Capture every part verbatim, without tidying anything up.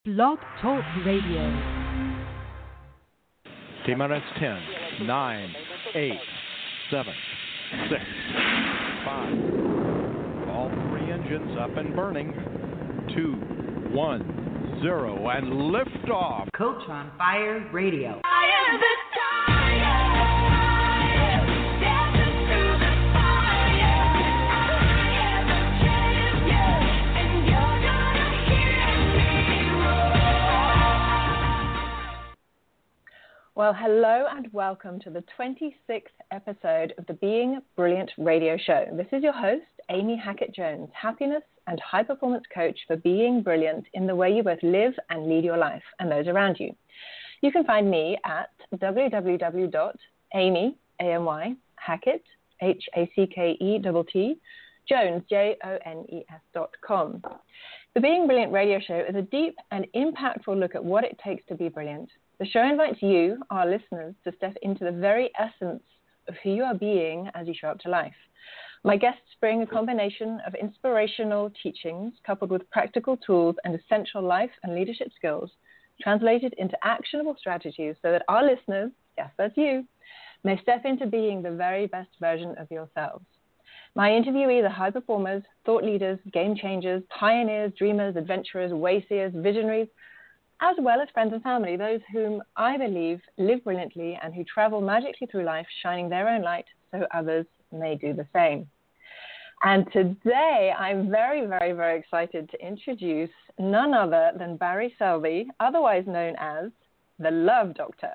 Blog Talk Radio. T-minus ten, nine, eight, seven, six, five. All three engines up and burning. two, one, zero, and liftoff. Coach on Fire Radio. I am the Well, hello and welcome to the twenty-sixth episode of the Being Brilliant radio show. This is your host, Amy Hackett-Jones, happiness and high-performance coach for being brilliant in the way you both live and lead your life and those around you. You can find me at w w w dot amy, A M Y, Hackett, H A C K E T T, Jones, J O N E S dot com. The Being Brilliant radio show is a deep and impactful look at what it takes to be brilliant. The show invites you, our listeners, to step into the very essence of who you are being as you show up to life. My guests bring a combination of inspirational teachings coupled with practical tools and essential life and leadership skills translated into actionable strategies so that our listeners, yes, that's you, may step into being the very best version of yourselves. My interviewees are high performers, thought leaders, game changers, pioneers, dreamers, adventurers, wayseers, visionaries, as well as friends and family, those whom I believe live brilliantly and who travel magically through life, shining their own light so others may do the same. And today, I'm very, very, very excited to introduce none other than Barry Selby, otherwise known as the Love Doctor.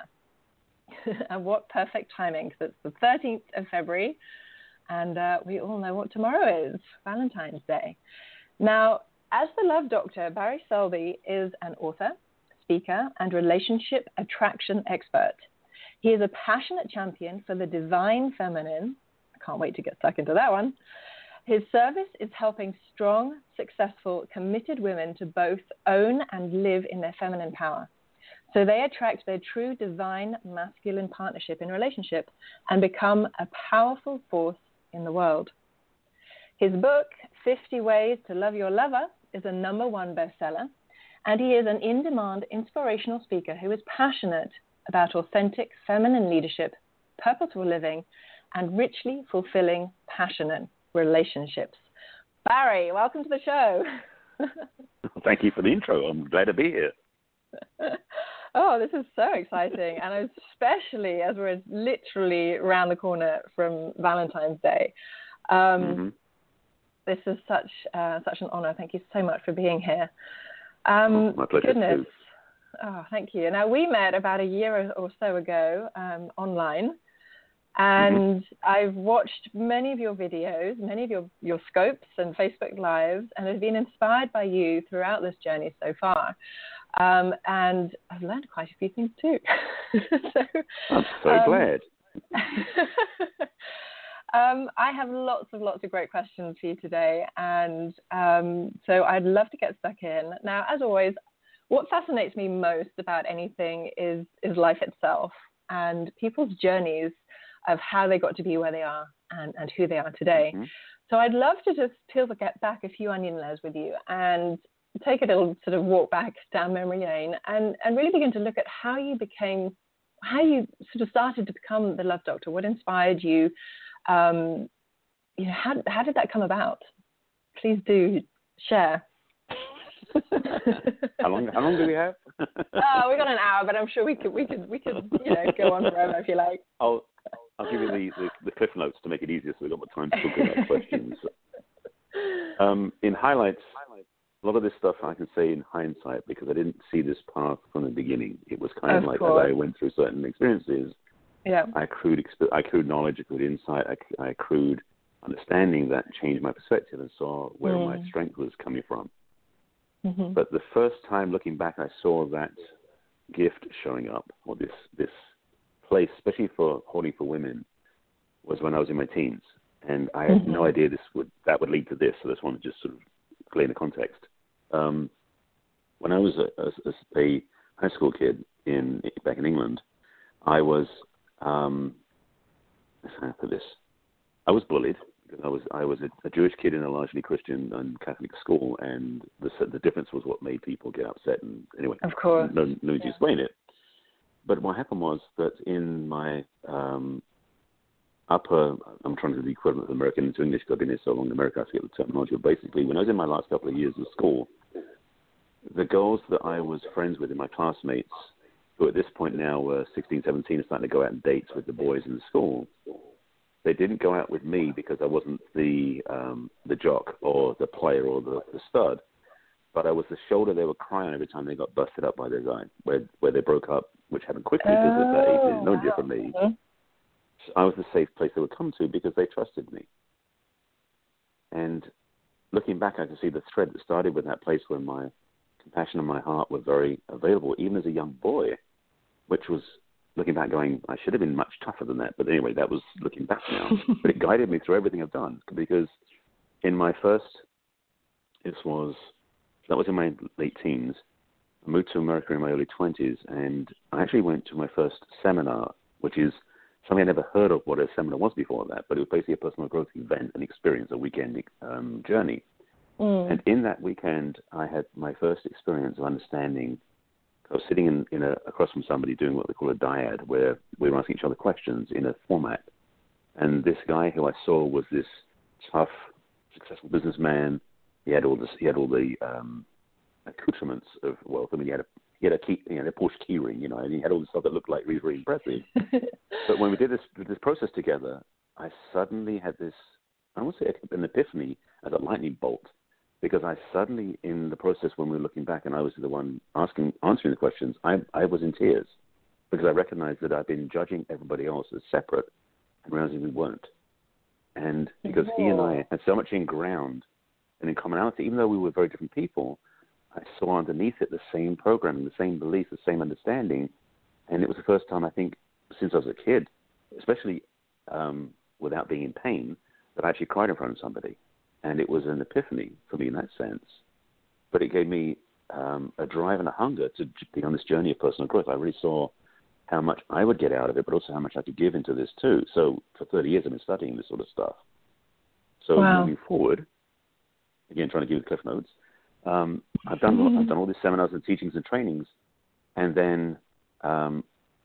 And what perfect timing, because it's the thirteenth of February, and uh, we all know what tomorrow is, Valentine's Day. Now, as the Love Doctor, Barry Selby is an author, speaker, and relationship attraction expert. He is a passionate champion for the divine feminine. I can't wait to get stuck into that one. His service is helping strong, successful, committed women to both own and live in their feminine power, so they attract their true divine masculine partnership in relationship and become a powerful force in the world. His book, fifty Ways to Love Your Lover, is a number one bestseller. And he is an in-demand, inspirational speaker who is passionate about authentic feminine leadership, purposeful living, and richly fulfilling, passionate relationships. Barry, welcome to the show. Thank you for the intro. I'm glad to be here. Oh, this is so exciting. And especially as we're literally around the corner from Valentine's Day. Um, mm-hmm. This is such, uh, such an honor. Thank you so much for being here. Um, My pleasure. Goodness. Too. Oh, thank you. Now, we met about a year or so ago um, online, and mm-hmm. I've watched many of your videos, many of your, your scopes and Facebook Lives, and have been inspired by you throughout this journey so far. Um, and I've learned quite a few things too. so, I'm so um, glad. Um, I have lots of lots of great questions for you today, and um, so I'd love to get stuck in. Now, as always, what fascinates me most about anything is is life itself and people's journeys of how they got to be where they are and, and who they are today. Mm-hmm. So I'd love to just peel get back a few onion layers with you and take a little sort of walk back down memory lane and, and really begin to look at how you became, how you sort of started to become the Love Doctor, what inspired you. Um, you know, how how did that come about? Please do share. how long how long do we have? Oh, we got an hour, but I'm sure we could we could we could you know go on forever if you like. I'll I'll give you the, the, the cliff notes to make it easier, so we've got more time to talk about questions. Um, in highlights, a lot of this stuff I can say in hindsight because I didn't see this path from the beginning. It was kind of, of like course. As I went through certain experiences. Yeah. I accrued, I accrued knowledge, accrued insight, I, I accrued understanding that changed my perspective and saw where mm. my strength was coming from. Mm-hmm. But the first time looking back, I saw that gift showing up, or this this place, especially for holding for women, was when I was in my teens, and I had mm-hmm. no idea this would that would lead to this. So I just want to just sort of clear the context. Um, when I was a, a, a high school kid in back in England, I was. Um, how to put this? I was bullied because I was I was a, a Jewish kid in a largely Christian and Catholic school, and the the difference was what made people get upset. And anyway, of course, no, no need to yeah. explain it. But what happened was that in my um, upper, I'm trying to do the equivalent of American into English because I've been here so long in America, I forget the terminology. But basically, when I was in my last couple of years of school, the girls that I was friends with in my classmates, who at this point now were sixteen, seventeen, and starting to go out on dates with the boys in the school, they didn't go out with me because I wasn't the um, the jock or the player or the, the stud, but I was the shoulder they would cry on every time they got busted up by their guy, where where they broke up, which happened quickly because oh, at that age they didn't know wow. any different from me. Mm-hmm. So I was the safe place they would come to because they trusted me. And looking back, I can see the thread that started with that place where my compassion and my heart were very available, even as a young boy, which was, looking back, going, I should have been much tougher than that. But anyway, that was looking back now. But it guided me through everything I've done, because in my first, this was, that was in my late teens. I moved to America in my early twenties, and I actually went to my first seminar, which is something I never heard of what a seminar was before that, but it was basically a personal growth event, an experience, a weekend um, journey. Mm. And in that weekend, I had my first experience of understanding. I was sitting in, in a, across from somebody doing what they call a dyad, where we were asking each other questions in a format. And this guy who I saw was this tough, successful businessman. He had all this. He had all the um, accoutrements of wealth. I mean, he had a he had a key, you know, a Porsche key ring, you know, and he had all this stuff that looked like really, really impressive. But when we did this this process together, I suddenly had this, I won't say an epiphany, as a lightning bolt. Because I suddenly, in the process when we were looking back and I was the one asking, answering the questions, I, I was in tears because I recognized that I'd been judging everybody else as separate and realizing we weren't. And because he and I had so much in ground and in commonality, even though we were very different people, I saw underneath it the same programming, the same beliefs, the same understanding. And it was the first time, I think, since I was a kid, especially um, without being in pain, that I actually cried in front of somebody. And it was an epiphany for me in that sense. But it gave me um, a drive and a hunger to be on this journey of personal growth. I really saw how much I would get out of it, but also how much I could give into this too. So for thirty years, I've been studying this sort of stuff. So wow. Moving forward, again, trying to give the cliff notes, um, I've done mm-hmm. I've done all these seminars and teachings and trainings, and then um,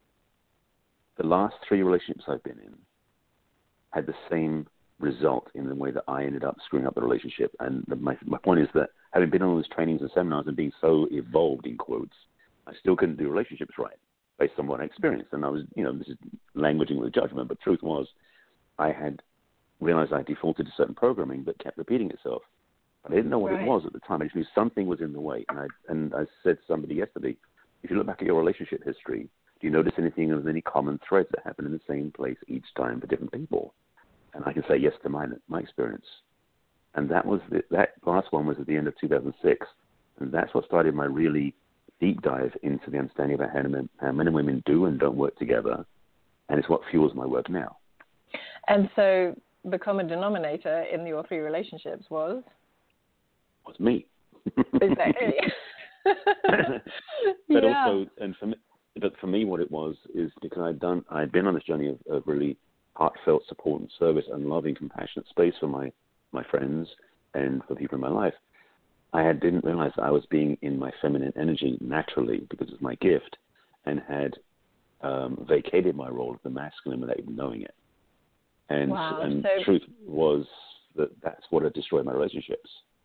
the last three relationships I've been in had the same result in the way that I ended up screwing up the relationship. And the, my, my point is that having been on all these trainings and seminars and being so evolved, in quotes, I still couldn't do relationships right based on what I experienced. And I was, you know, this is languaging with judgment, but truth was I had realized I defaulted to certain programming that kept repeating itself. But I didn't know what right. it was at the time. I just knew something was in the way. And I, and I said to somebody yesterday, if you look back at your relationship history, do you notice anything of any common threads that happen in the same place each time for different people? And I can say yes to my my experience. And that was the, that last one was at the end of two thousand six. And that's what started my really deep dive into the understanding about how men, how men and women do and don't work together. And it's what fuels my work now. And so the common denominator in your three relationships was? Was me. Exactly. but yeah. also, and for me, but for me what it was is because I'd done, I'd been on this journey of, of really heartfelt support and service and loving, compassionate space for my, my friends and for people in my life. I had, didn't realize that I was being in my feminine energy naturally because it's my gift, and had um, vacated my role of the masculine without even knowing it. And, wow. and so, truth was that that's what had destroyed my relationships.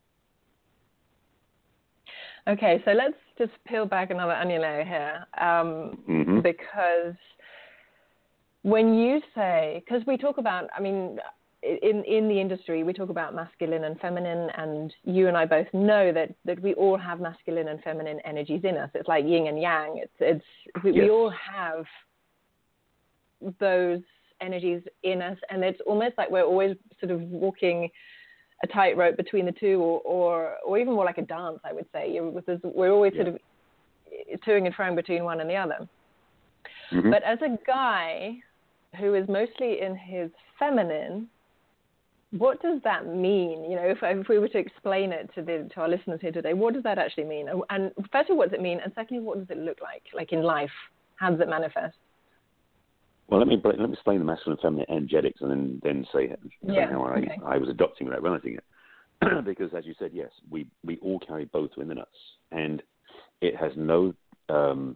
Okay, so let's just peel back another onion layer here, um, mm-hmm. because when you say, because we talk about, I mean, in, in the industry, we talk about masculine and feminine, and you and I both know that, that we all have masculine and feminine energies in us. It's like yin and yang. It's, it's we, yes. we all have those energies in us, and it's almost like we're always sort of walking a tightrope between the two, or, or, or even more like a dance, I would say. We're always yeah. sort of toing and froing between one and the other. Mm-hmm. But as a guy who is mostly in his feminine, what does that mean? You know, if, if we were to explain it to the to our listeners here today, what does that actually mean? And first of all, what does it mean? And secondly, what does it look like, like in life? How does it manifest? Well, let me let me explain the masculine and feminine energetics, and then then say, say yeah, how I, okay. I was adopting without realizing it. Because, as you said, yes, we, we all carry both within us, and it has no um,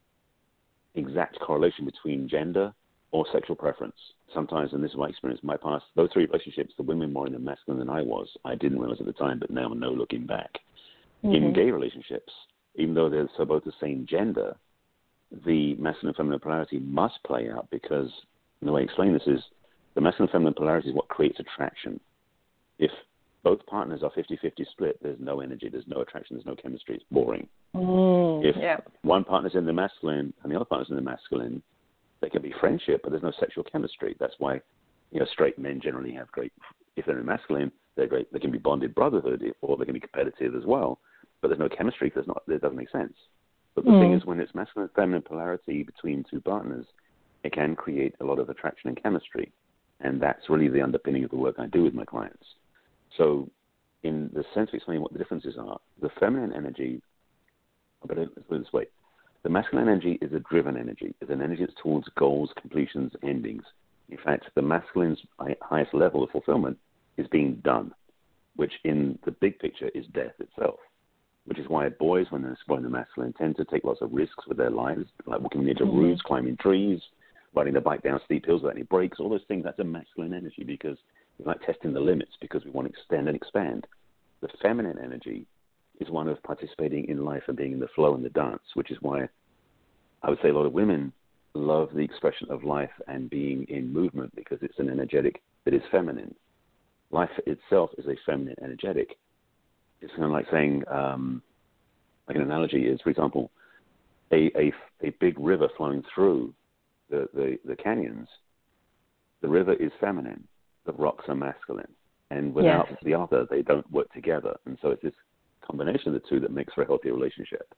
exact correlation between gender or sexual preference. Sometimes, and this is my experience, my past, those three relationships, the women more in the masculine than I was. I didn't realize at the time, but now I know looking back. Mm-hmm. In gay relationships, even though they're so both the same gender, the masculine and feminine polarity must play out, because the way I explain this is the masculine and feminine polarity is what creates attraction. If both partners are fifty-fifty split, there's no energy, there's no attraction, there's no chemistry, it's boring. Mm, if yeah. one partner's in the masculine and the other partner's in the masculine, there can be friendship, but there's no sexual chemistry. That's why, you know, straight men generally have great, if they're in masculine, they're great, they can be bonded brotherhood, or they can be competitive as well, but there's no chemistry because not, it doesn't make sense. But the mm. thing is, when it's masculine and feminine polarity between two partners, it can create a lot of attraction and chemistry. And that's really the underpinning of the work I do with my clients. So in the sense of explaining what the differences are, the feminine energy, but let's put it this way, the masculine energy is a driven energy. It's an energy that's towards goals, completions, endings. In fact, the masculine's highest level of fulfillment is being done, which in the big picture is death itself. Which is why boys, when they're exploring the masculine, tend to take lots of risks with their lives, like walking near to mm-hmm. roofs, climbing trees, riding their bike down steep hills without any brakes, all those things. That's a masculine energy, because we like testing the limits, because we want to extend and expand. The feminine energy is one of participating in life and being in the flow and the dance, which is why I would say a lot of women love the expression of life and being in movement, because it's an energetic that is feminine. Life itself is a feminine energetic. It's kind of like saying, um, like an analogy is, for example, a, a, a big river flowing through the, the, the canyons. The river is feminine, the rocks are masculine. And without yes. the other, they don't work together. And so it's this combination of the two that makes for a healthy relationship.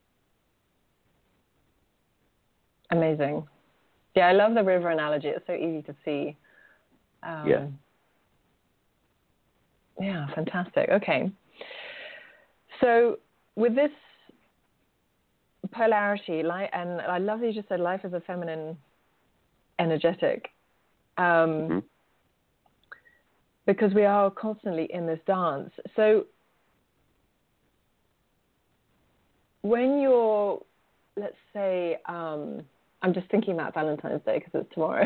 Amazing. Yeah, I love the river analogy. It's so easy to see. Um, yeah. Yeah, fantastic. Okay. So with this polarity, and I love that you just said life is a feminine energetic, um, mm-hmm. because we are constantly in this dance. So when you're, let's say, um, I'm just thinking about Valentine's Day because it's tomorrow.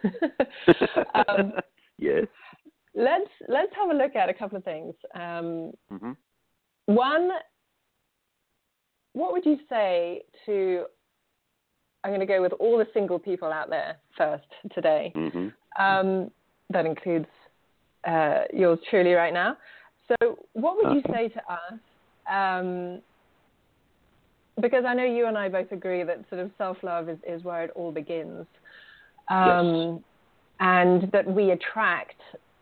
um, yes. Let's let's have a look at a couple of things. Um, mm-hmm. One, what would you say to, I'm going to go with all the single people out there first today. Mm-hmm. Um, that includes uh, yours truly right now. So what would you say to us? Um, because I know you and I both agree that sort of self-love is, is where it all begins. Um, yes. And that we attract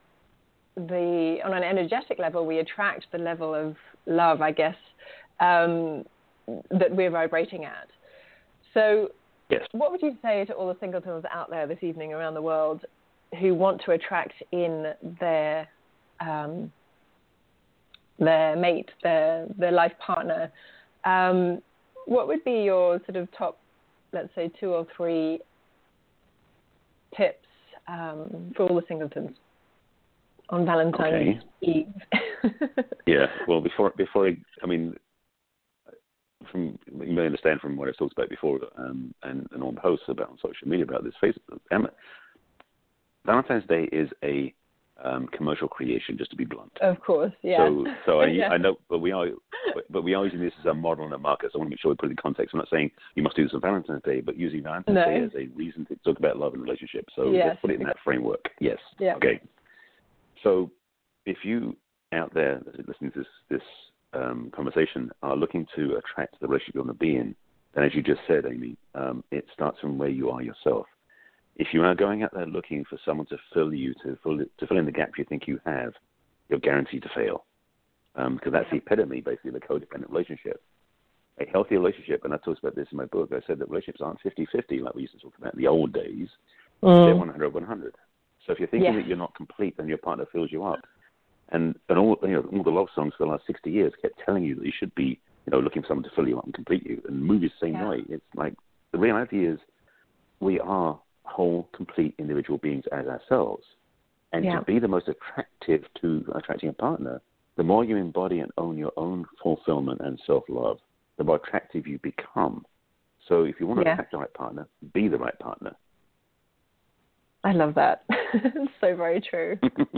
the, on an energetic level, we attract the level of love, I guess, um, that we're vibrating at. So yes. What would you say to all the singletons out there this evening around the world who want to attract in their um, their mate, their their life partner? Um, what would be your sort of top, let's say, two or three tips um, for all the singletons on Valentine's okay. Eve? yeah. Well, before before I, I mean, from you may understand from what I've talked about before, um, and, and on posts about on social media about this. Facebook, Emma, Valentine's Day is a um, commercial creation, just to be blunt. Of course, yeah. So, so I, yeah. I know, but we are, but we are using this as a model and a marker. So I want to make sure we put it in context. I'm not saying you must do this on Valentine's Day, but using Valentine's no. Day as a reason to talk about love and relationships. So yes. let's put it in that framework. Yes. Yeah. Okay. So, if you out there listening to this this um, conversation are looking to attract the relationship you want to be in, then as you just said, Amy, um, it starts from where you are yourself. If you are going out there looking for someone to fill you, to fill, to fill in the gap you think you have, you're guaranteed to fail. Um, because that's the epitome, basically, of a codependent relationship. A healthy relationship, and I talked about this in my book, I said that relationships aren't fifty-fifty like we used to talk about in the old days. Mm. They're one hundred one hundred. So if you're thinking yes. that you're not complete, then your partner fills you up. And, and all, you know, all the love songs for the last sixty years kept telling you that you should be, you know, looking for someone to fill you up and complete you. And movies the same yeah. way. It's like, the reality is we are whole, complete individual beings as ourselves. And yeah. to be the most attractive to attracting a partner, the more you embody and own your own fulfillment and self-love, the more attractive you become. So if you want to yeah. attract the right partner, be the right partner. I love that. It's so very true.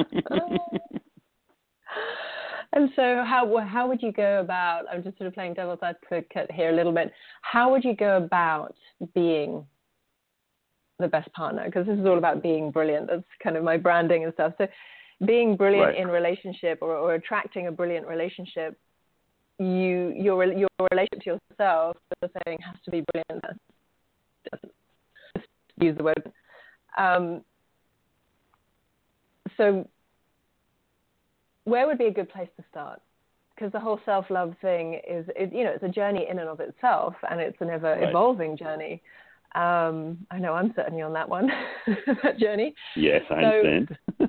And so how how would you go about, I'm just sort of playing devil's advocate here a little bit, how would you go about being the best partner? Because this is all about being brilliant. That's kind of my branding and stuff. So being brilliant right. in relationship or, or attracting a brilliant relationship, you your your relationship to yourself, the saying, has to be brilliant. Just use the word. Um, so where would be a good place to start? Because the whole self-love thing is, it, you know, it's a journey in and of itself, and it's an ever-evolving right. journey. Um, I know I'm certainly on that one, that journey. Yes, I so, understand. uh,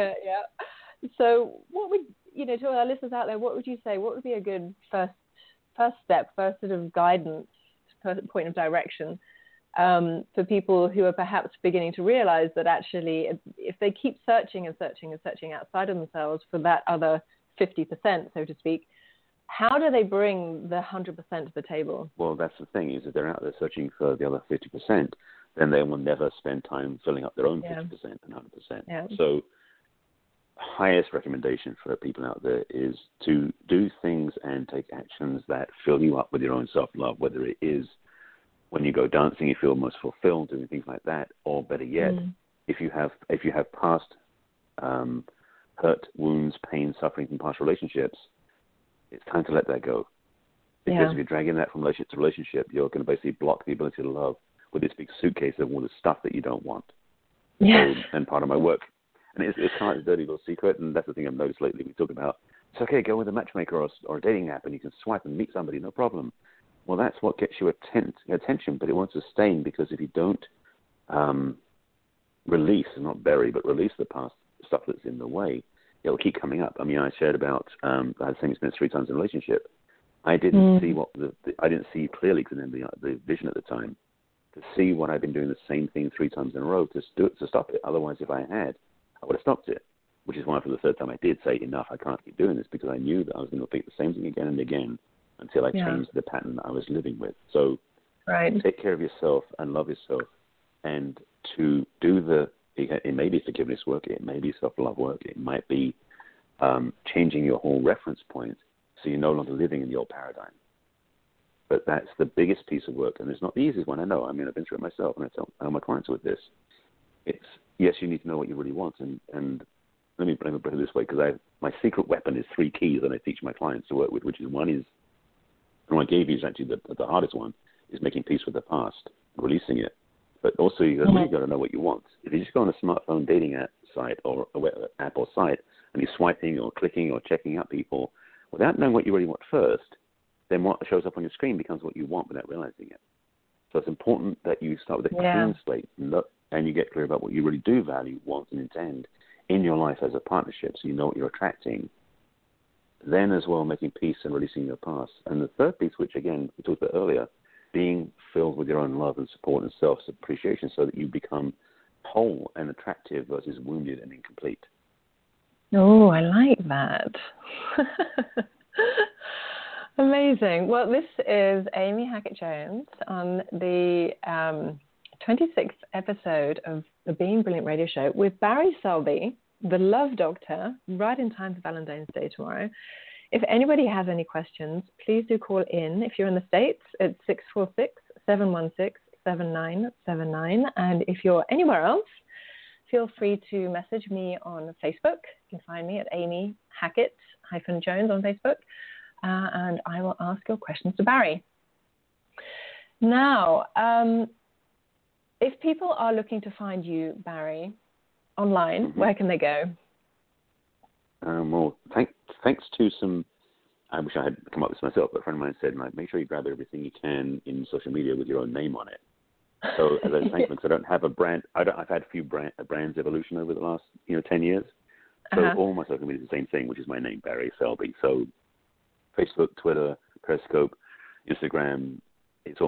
yeah. So what would, you know, to our listeners out there, what would you say, what would be a good first first step, first sort of guidance, first point of direction um, for people who are perhaps beginning to realize that actually if they keep searching and searching and searching outside of themselves for that other fifty percent, so to speak, how do they bring the one hundred percent to the table? Well, that's the thing, is if they're out there searching for the other fifty percent, then they will never spend time filling up their own yeah. fifty percent and one hundred percent. Yeah. So highest recommendation for people out there is to do things and take actions that fill you up with your own self-love, whether it is when you go dancing, you feel most fulfilled, doing things like that, or better yet, mm. if you have if you have past um, hurt, wounds, pain, suffering from past relationships, it's time to let that go. Because yeah. if you're dragging that from relationship to relationship, you're going to basically block the ability to love with this big suitcase of all the stuff that you don't want. Yes. So, and part of my work, and it's, it's kind of a dirty little secret, and that's the thing I've noticed lately. We talk about, it's okay, go with a matchmaker or, or a dating app, and you can swipe and meet somebody, no problem. Well, that's what gets you atten- attention, but it won't sustain, because if you don't um, release, not bury, but release the past stuff that's in the way, it'll keep coming up. I mean, I shared about um, I had the same experience three times in a relationship. I didn't mm. see what the, the I didn't see clearly, because I didn't have the, the vision at the time to see what I'd been doing the same thing three times in a row to do it, to stop it. Otherwise, if I had, I would have stopped it. Which is why for the third time I did say enough. I can't keep doing this, because I knew that I was going to repeat the same thing again and again until I yeah. changed the pattern that I was living with. So right. take care of yourself and love yourself, and to do the it may be forgiveness work, it may be self-love work, it might be um, changing your whole reference point so you're no longer living in the old paradigm. But that's the biggest piece of work, and it's not the easiest one, I know. I mean, I've been through it myself, and I tell, I tell my clients with this. It's, yes, you need to know what you really want, and, and let me, let me put it this way, because I my secret weapon is three keys that I teach my clients to work with, which is one is, and what I gave you is actually the, the hardest one, is making peace with the past, releasing it. But also, you've mm-hmm. got to know what you want. If you just go on a smartphone dating app site or a web app or site, and you're swiping or clicking or checking out people without knowing what you really want first, then what shows up on your screen becomes what you want without realizing it. So it's important that you start with a yeah. clean slate and, look, and you get clear about what you really do value, want, and intend in your life as a partnership, so you know what you're attracting. Then as well, making peace and releasing your past. And the third piece, which again we talked about earlier, being filled with your own love and support and self-appreciation so that you become whole and attractive versus wounded and incomplete. Oh, I like that. Amazing. Well, this is Amy Hackett-Jones on the um, twenty-sixth episode of the Being Brilliant radio show with Barry Selby, the Love Doctor, right in time for Valentine's Day tomorrow. If anybody has any questions, please do call in. If you're in the States, it's six four six, seven one six, seven nine seven nine. And if you're anywhere else, feel free to message me on Facebook. You can find me at Amy Hackett-Jones on Facebook. Uh, and I will ask your questions to Barry. Now, um, if people are looking to find you, Barry, online, mm-hmm. where can they go? Um, well, thank, thanks to some, I wish I had come up with this myself, but a friend of mine said, like, make sure you grab everything you can in social media with your own name on it. So as I thank them, because I don't have a brand, I don't, I've had a few brand, brands evolution over the last, you know, ten years. So uh-huh. all my social media is the same thing, which is my name, Barry Selby. So Facebook, Twitter, Periscope, Instagram, it's all me.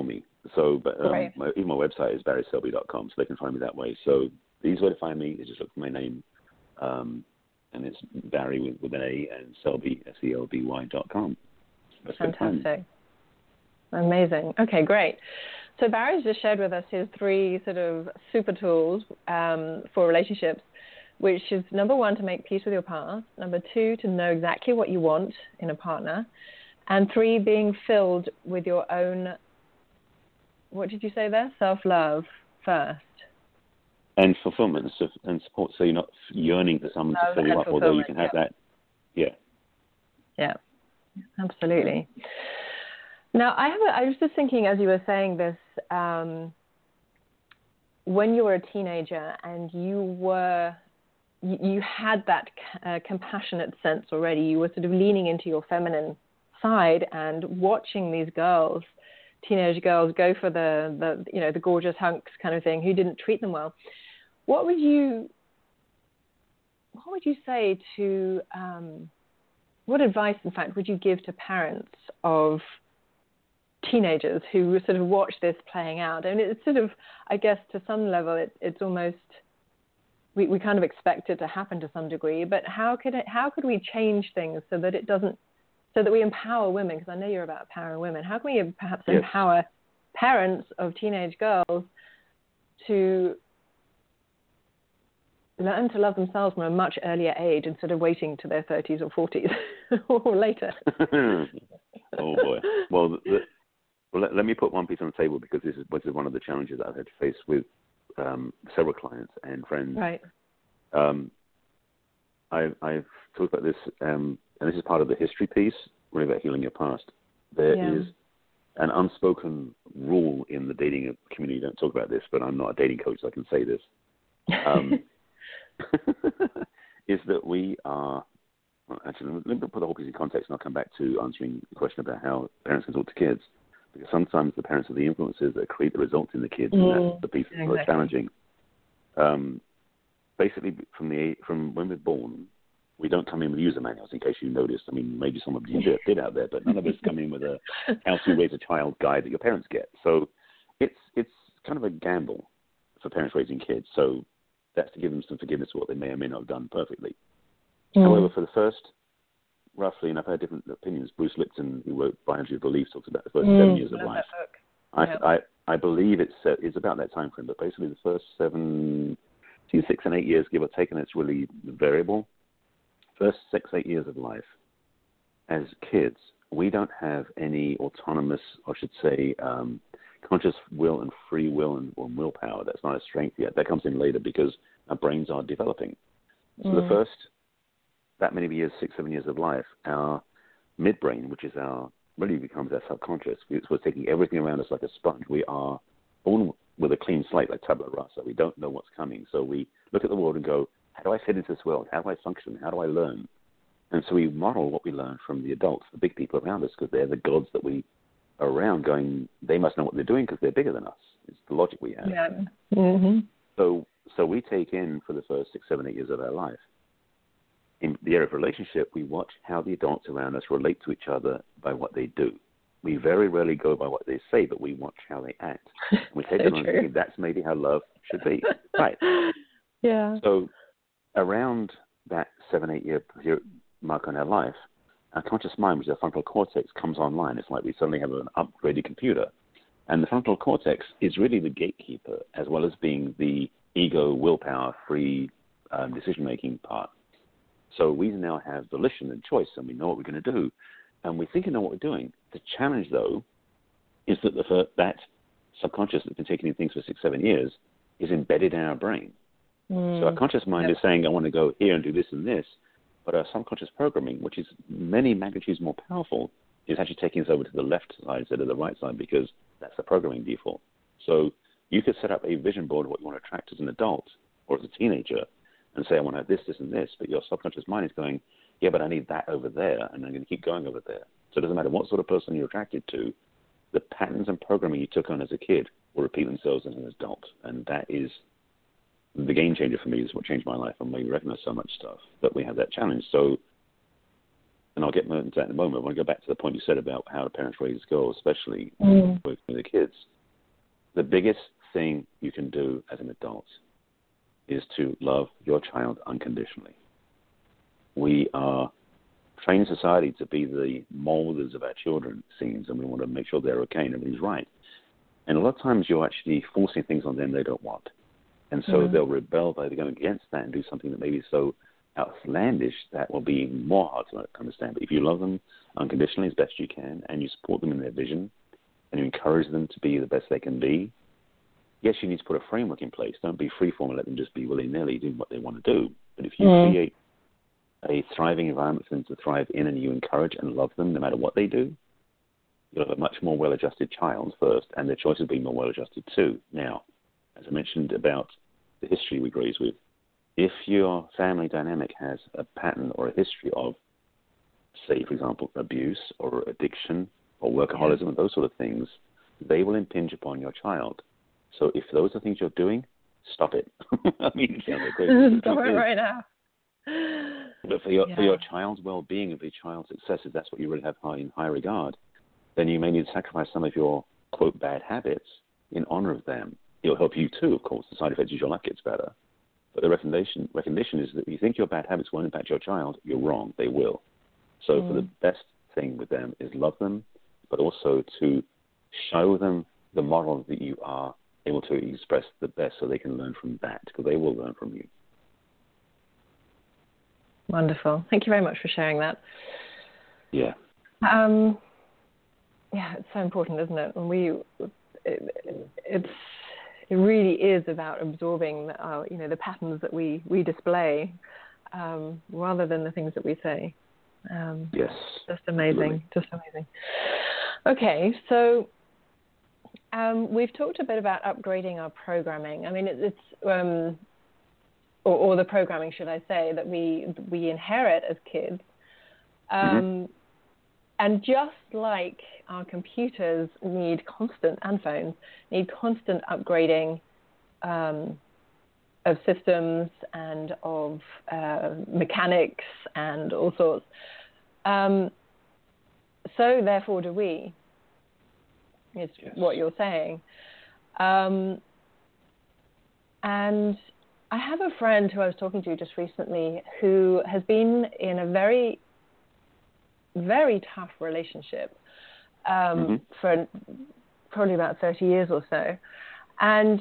So, but um, Right. my, even my website is barry selby dot com, so they can find me that way. So the easiest way to find me is just look for my name, um, and it's Barry with, with an A and Selby, S E L B Y dot com. That's fantastic. Amazing. Okay, great. So Barry's just shared with us his three sort of super tools um, for relationships, which is number one, to make peace with your past, number two, to know exactly what you want in a partner, and three, being filled with your own, what did you say there? Self-love first. And fulfillment and support, so you're not yearning for someone Love to fill you and up, although you can have yeah. that. Yeah. Yeah, absolutely. Now, I have. A, I was just thinking as you were saying this, um, when you were a teenager and you were, you, you had that uh, compassionate sense already. You were sort of leaning into your feminine side and watching these girls, teenage girls, go for the, the you know the gorgeous hunks kind of thing who didn't treat them well. What would you, what would you say to, um, what advice, in fact, would you give to parents of teenagers who sort of watch this playing out? And it's sort of, I guess, to some level, it, it's almost, we, we kind of expect it to happen to some degree, but how could it, how could we change things so that it doesn't, so that we empower women? Because I know you're about empowering women. How can we perhaps yes. empower parents of teenage girls to learn to love themselves from a much earlier age instead of waiting to their thirties or forties or later? Oh, boy. Well, the, well let, let me put one piece on the table, because this is, this is one of the challenges that I've had to face with um, several clients and friends. Right. Um, I've, I've talked about this, um, and this is part of the history piece, really about healing your past. There Yeah. is an unspoken rule in the dating community. Don't talk about this, but I'm not a dating coach, so I can say this. Um, is that we are, well, actually, let me put the whole piece in context, and I'll come back to answering the question about how parents can talk to kids. Because sometimes the parents are the influences that create the results in the kids, mm, and that's the piece that's exactly. very challenging. Um, basically, from the from when we're born, we don't come in with user manuals, in case you noticed. I mean, maybe some of you did out there, but none of us come in with a how to raise a child guide that your parents get. So it's it's kind of a gamble for parents raising kids. So that's to give them some forgiveness for what they may or may not have done perfectly. Mm. However, for the first, roughly, and I've heard different opinions, Bruce Lipton, who wrote Biology of Belief, talks about the first mm. seven years of life. I, yeah. I, I believe it's uh, it's about that time frame, but basically the first seven, between six and eight years, give or take, and it's really variable. First six, eight years of life, as kids, we don't have any autonomous, or I should say, um, conscious will and free will and or willpower. That's not a strength yet. That comes in later because our brains are developing. So mm. the first, that many years, six, seven years of life, our midbrain, which is our, really becomes our subconscious. We're taking everything around us like a sponge. We are born with a clean slate like tabula rasa. We don't know what's coming. So we look at the world and go, how do I fit into this world? How do I function? How do I learn? And so we model what we learn from the adults, the big people around us, because they're the gods that we are around going, they must know what they're doing because they're bigger than us. It's the logic we have. Yeah. Mm-hmm. So so we take in for the first six, seven, eight years of our life. In the area of relationship, we watch how the adults around us relate to each other by what they do. We very rarely go by what they say, but we watch how they act. And we take so it on and think that's maybe how love should be. Right. Yeah. So around that seven, eight year mark on our life, our conscious mind, which is our frontal cortex, comes online. It's like we suddenly have an upgraded computer. And the frontal cortex is really the gatekeeper, as well as being the ego, willpower, free um, decision-making part. So we now have volition and choice, and we know what we're going to do. And we think we know what we're doing. The challenge, though, is that the, that subconscious that's been taking in things for six, seven years is embedded in our brain. Mm. So our conscious mind yep. is saying, I want to go here and do this and this. But our subconscious programming, which is many magnitudes more powerful, is actually taking us over to the left side instead of the right side because that's the programming default. So you could set up a vision board of what you want to attract as an adult or as a teenager and say, I want to have this, this, and this. But your subconscious mind is going, yeah, but I need that over there, and I'm going to keep going over there. So it doesn't matter what sort of person you're attracted to, the patterns and programming you took on as a kid will repeat themselves as an adult. And that is the game changer for me, is what changed my life and made me recognize so much stuff, that we have that challenge. So, and I'll get into that in a moment. I want to go back to the point you said about how the parents raise girls, especially mm. working with the kids. the biggest thing you can do as an adult is to love your child unconditionally. We are trained in society to be the molders of our children, it seems, and we want to make sure they're okay and everything's right. And a lot of times you're actually forcing things on them they don't want. And so mm-hmm. they'll rebel by going against that and do something that may be so outlandish that will be even more hard to understand. But if you love them unconditionally as best you can, and you support them in their vision, and you encourage them to be the best they can be, yes, you need to put a framework in place. Don't be freeform and let them just be willy-nilly doing what they want to do. But if you mm-hmm. create a thriving environment for them to thrive in, and you encourage and love them no matter what they do, you'll have a much more well-adjusted child first, and their choices will be more well-adjusted too. Now, as I mentioned about the history we agrees with, if your family dynamic has a pattern or a history of, say, for example, abuse or addiction or workaholism yeah. and those sort of things, they will impinge upon your child. So if those are things you're doing, stop it. I mean, it sounds like crazy. Stop it right now. But for your, yeah. for your child's well-being and for your child's success, if that's what you really have high in high regard, then you may need to sacrifice some of your, quote, bad habits in honor of them. It'll help you too, of course. The side effect is your life gets better. But the recognition, recognition is that if you think your bad habits won't impact your child, you're wrong. They will. So mm. for the best thing with them is love them, but also to show them the model that you are able to express the best so they can learn from that, because they will learn from you. Wonderful. Thank you very much for sharing that. Yeah. Um, yeah, it's so important, isn't it? And we, it, it's, it really is about absorbing, uh, you know, the patterns that we, we display, um, rather than the things that we say. Um, yes. Just amazing. Absolutely. Just amazing. Okay, so um, we've talked a bit about upgrading our programming. I mean, it, it's, um, or, or the programming, should I say, that we we inherit as kids. Um, mm-hmm. And just like our computers need constant, and phones, need constant upgrading um, of systems and of uh, mechanics and all sorts, um, so therefore do we, is yes. what you're saying. Um, and I have a friend who I was talking to just recently who has been in a very very tough relationship um, mm-hmm. for probably about thirty years or so. And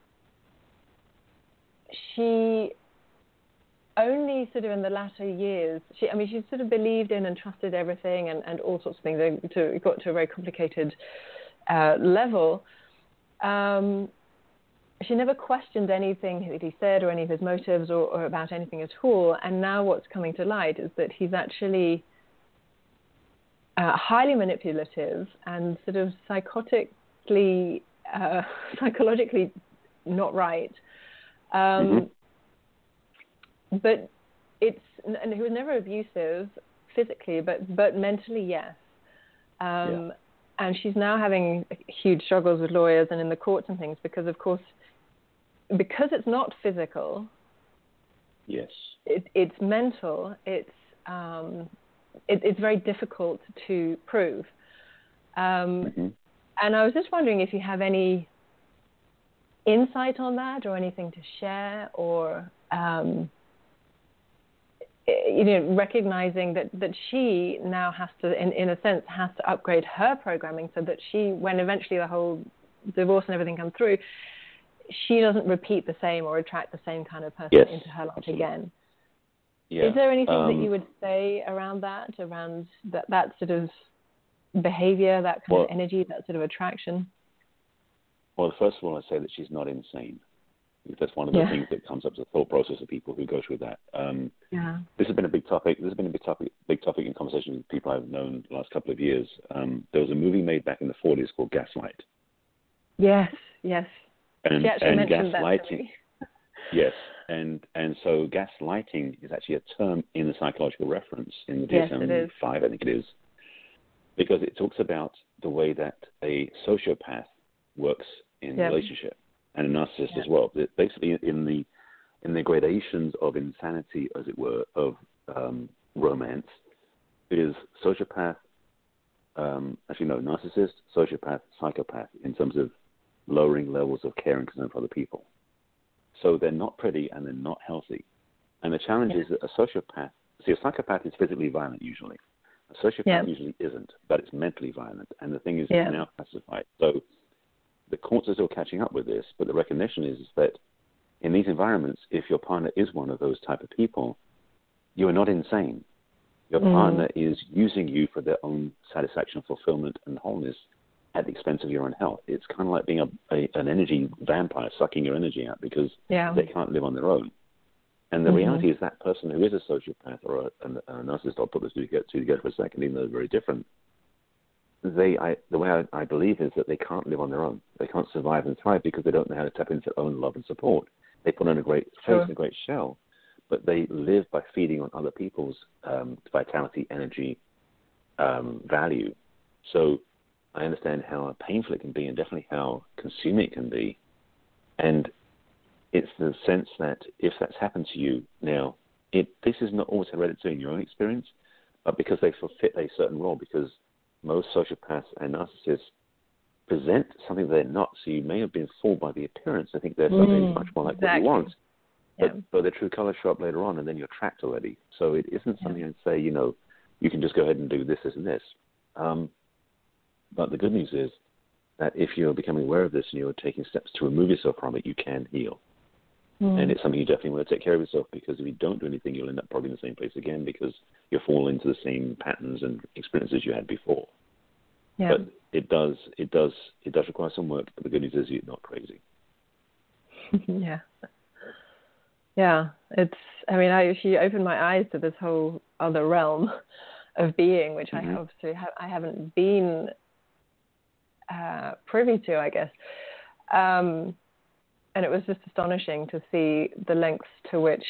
she only sort of in the latter years, she, I mean, she sort of believed in and trusted everything and, and all sorts of things. It got to a very complicated uh, level. Um, she never questioned anything that he said or any of his motives or, or about anything at all. And now what's coming to light is that he's actually Uh, highly manipulative and sort of psychotically, uh, psychologically not right. Um, mm-hmm. But it's, and he was never abusive physically, but, but mentally, yes. Um, yeah. And she's now having huge struggles with lawyers and in the courts and things because, of course, because it's not physical. Yes. It, it's mental. It's, um, It, it's very difficult to prove. Um, mm-hmm. And I was just wondering if you have any insight on that or anything to share or, um, you know, recognizing that, that she now has to, in, in a sense, has to upgrade her programming so that she, when eventually the whole divorce and everything comes through, she doesn't repeat the same or attract the same kind of person yes, into her life absolutely. again. Yeah. Is there anything um, that you would say around that, around that, that sort of behavior, that kind well, of energy, that sort of attraction? Well, first of all, I say that she's not insane. That's one of the yeah. things that comes up to the thought process of people who go through that. Um, yeah. This has been a big topic. This has been a big topic, big topic in conversation with people I've known the last couple of years. Um, there was a movie made back in the forties called Gaslight. Yes, yes. And, she actually and mentioned gaslighting, that to me. Yes, and and so gaslighting is actually a term in the psychological reference in the D S M five, I think it is, because it talks about the way that a sociopath works in yeah. relationship and a narcissist yeah. as well. Basically, in the in the gradations of insanity, as it were, of um, romance, is sociopath, um, actually no, narcissist, sociopath, psychopath in terms of lowering levels of care and concern for other people. So they're not pretty and they're not healthy. And the challenge yeah. is that a sociopath, see, a psychopath is physically violent usually. A sociopath yeah. usually isn't, but it's mentally violent. And the thing is, yeah. it's now classified. So the courts are still catching up with this, but the recognition is, is that in these environments, if your partner is one of those type of people, you are not insane. Your mm. partner is using you for their own satisfaction, fulfillment, and wholeness at the expense of your own health. It's kind of like being a, a, an energy vampire, sucking your energy out because yeah. they can't live on their own. And the mm-hmm. reality is that person who is a sociopath or a, a, a narcissist, I'll put those two together, two together for a second, even though they're very different, they, I, the way I, I believe is that they can't live on their own. They can't survive and thrive because they don't know how to tap into their own love and support. They put on a great face sure. and a great shell, but they live by feeding on other people's um, vitality, energy, um, value. So I understand how painful it can be and definitely how consuming it can be. And it's the sense that if that's happened to you now, it, this is not always hereditary in your own experience, but because they fit a certain role, because most sociopaths and narcissists present something they're not. So you may have been fooled by the appearance. I think they're something mm, much more like exactly. what you want. But, yeah. but their true colors show up later on, and then you're trapped already. So it isn't something yeah. I'd say, you know, you can just go ahead and do this, this, and this. Um, but the good news is that if you're becoming aware of this and you're taking steps to remove yourself from it, you can heal. Mm. And it's something you definitely want to take care of yourself, because if you don't do anything, you'll end up probably in the same place again because you'll fall into the same patterns and experiences you had before. Yeah. But it does, it does, it does require some work. But the good news is you're not crazy. yeah. Yeah, it's, I mean, I actually opened my eyes to this whole other realm of being, which mm-hmm. I obviously ha- I haven't been uh, privy to, I guess. Um, and it was just astonishing to see the lengths to which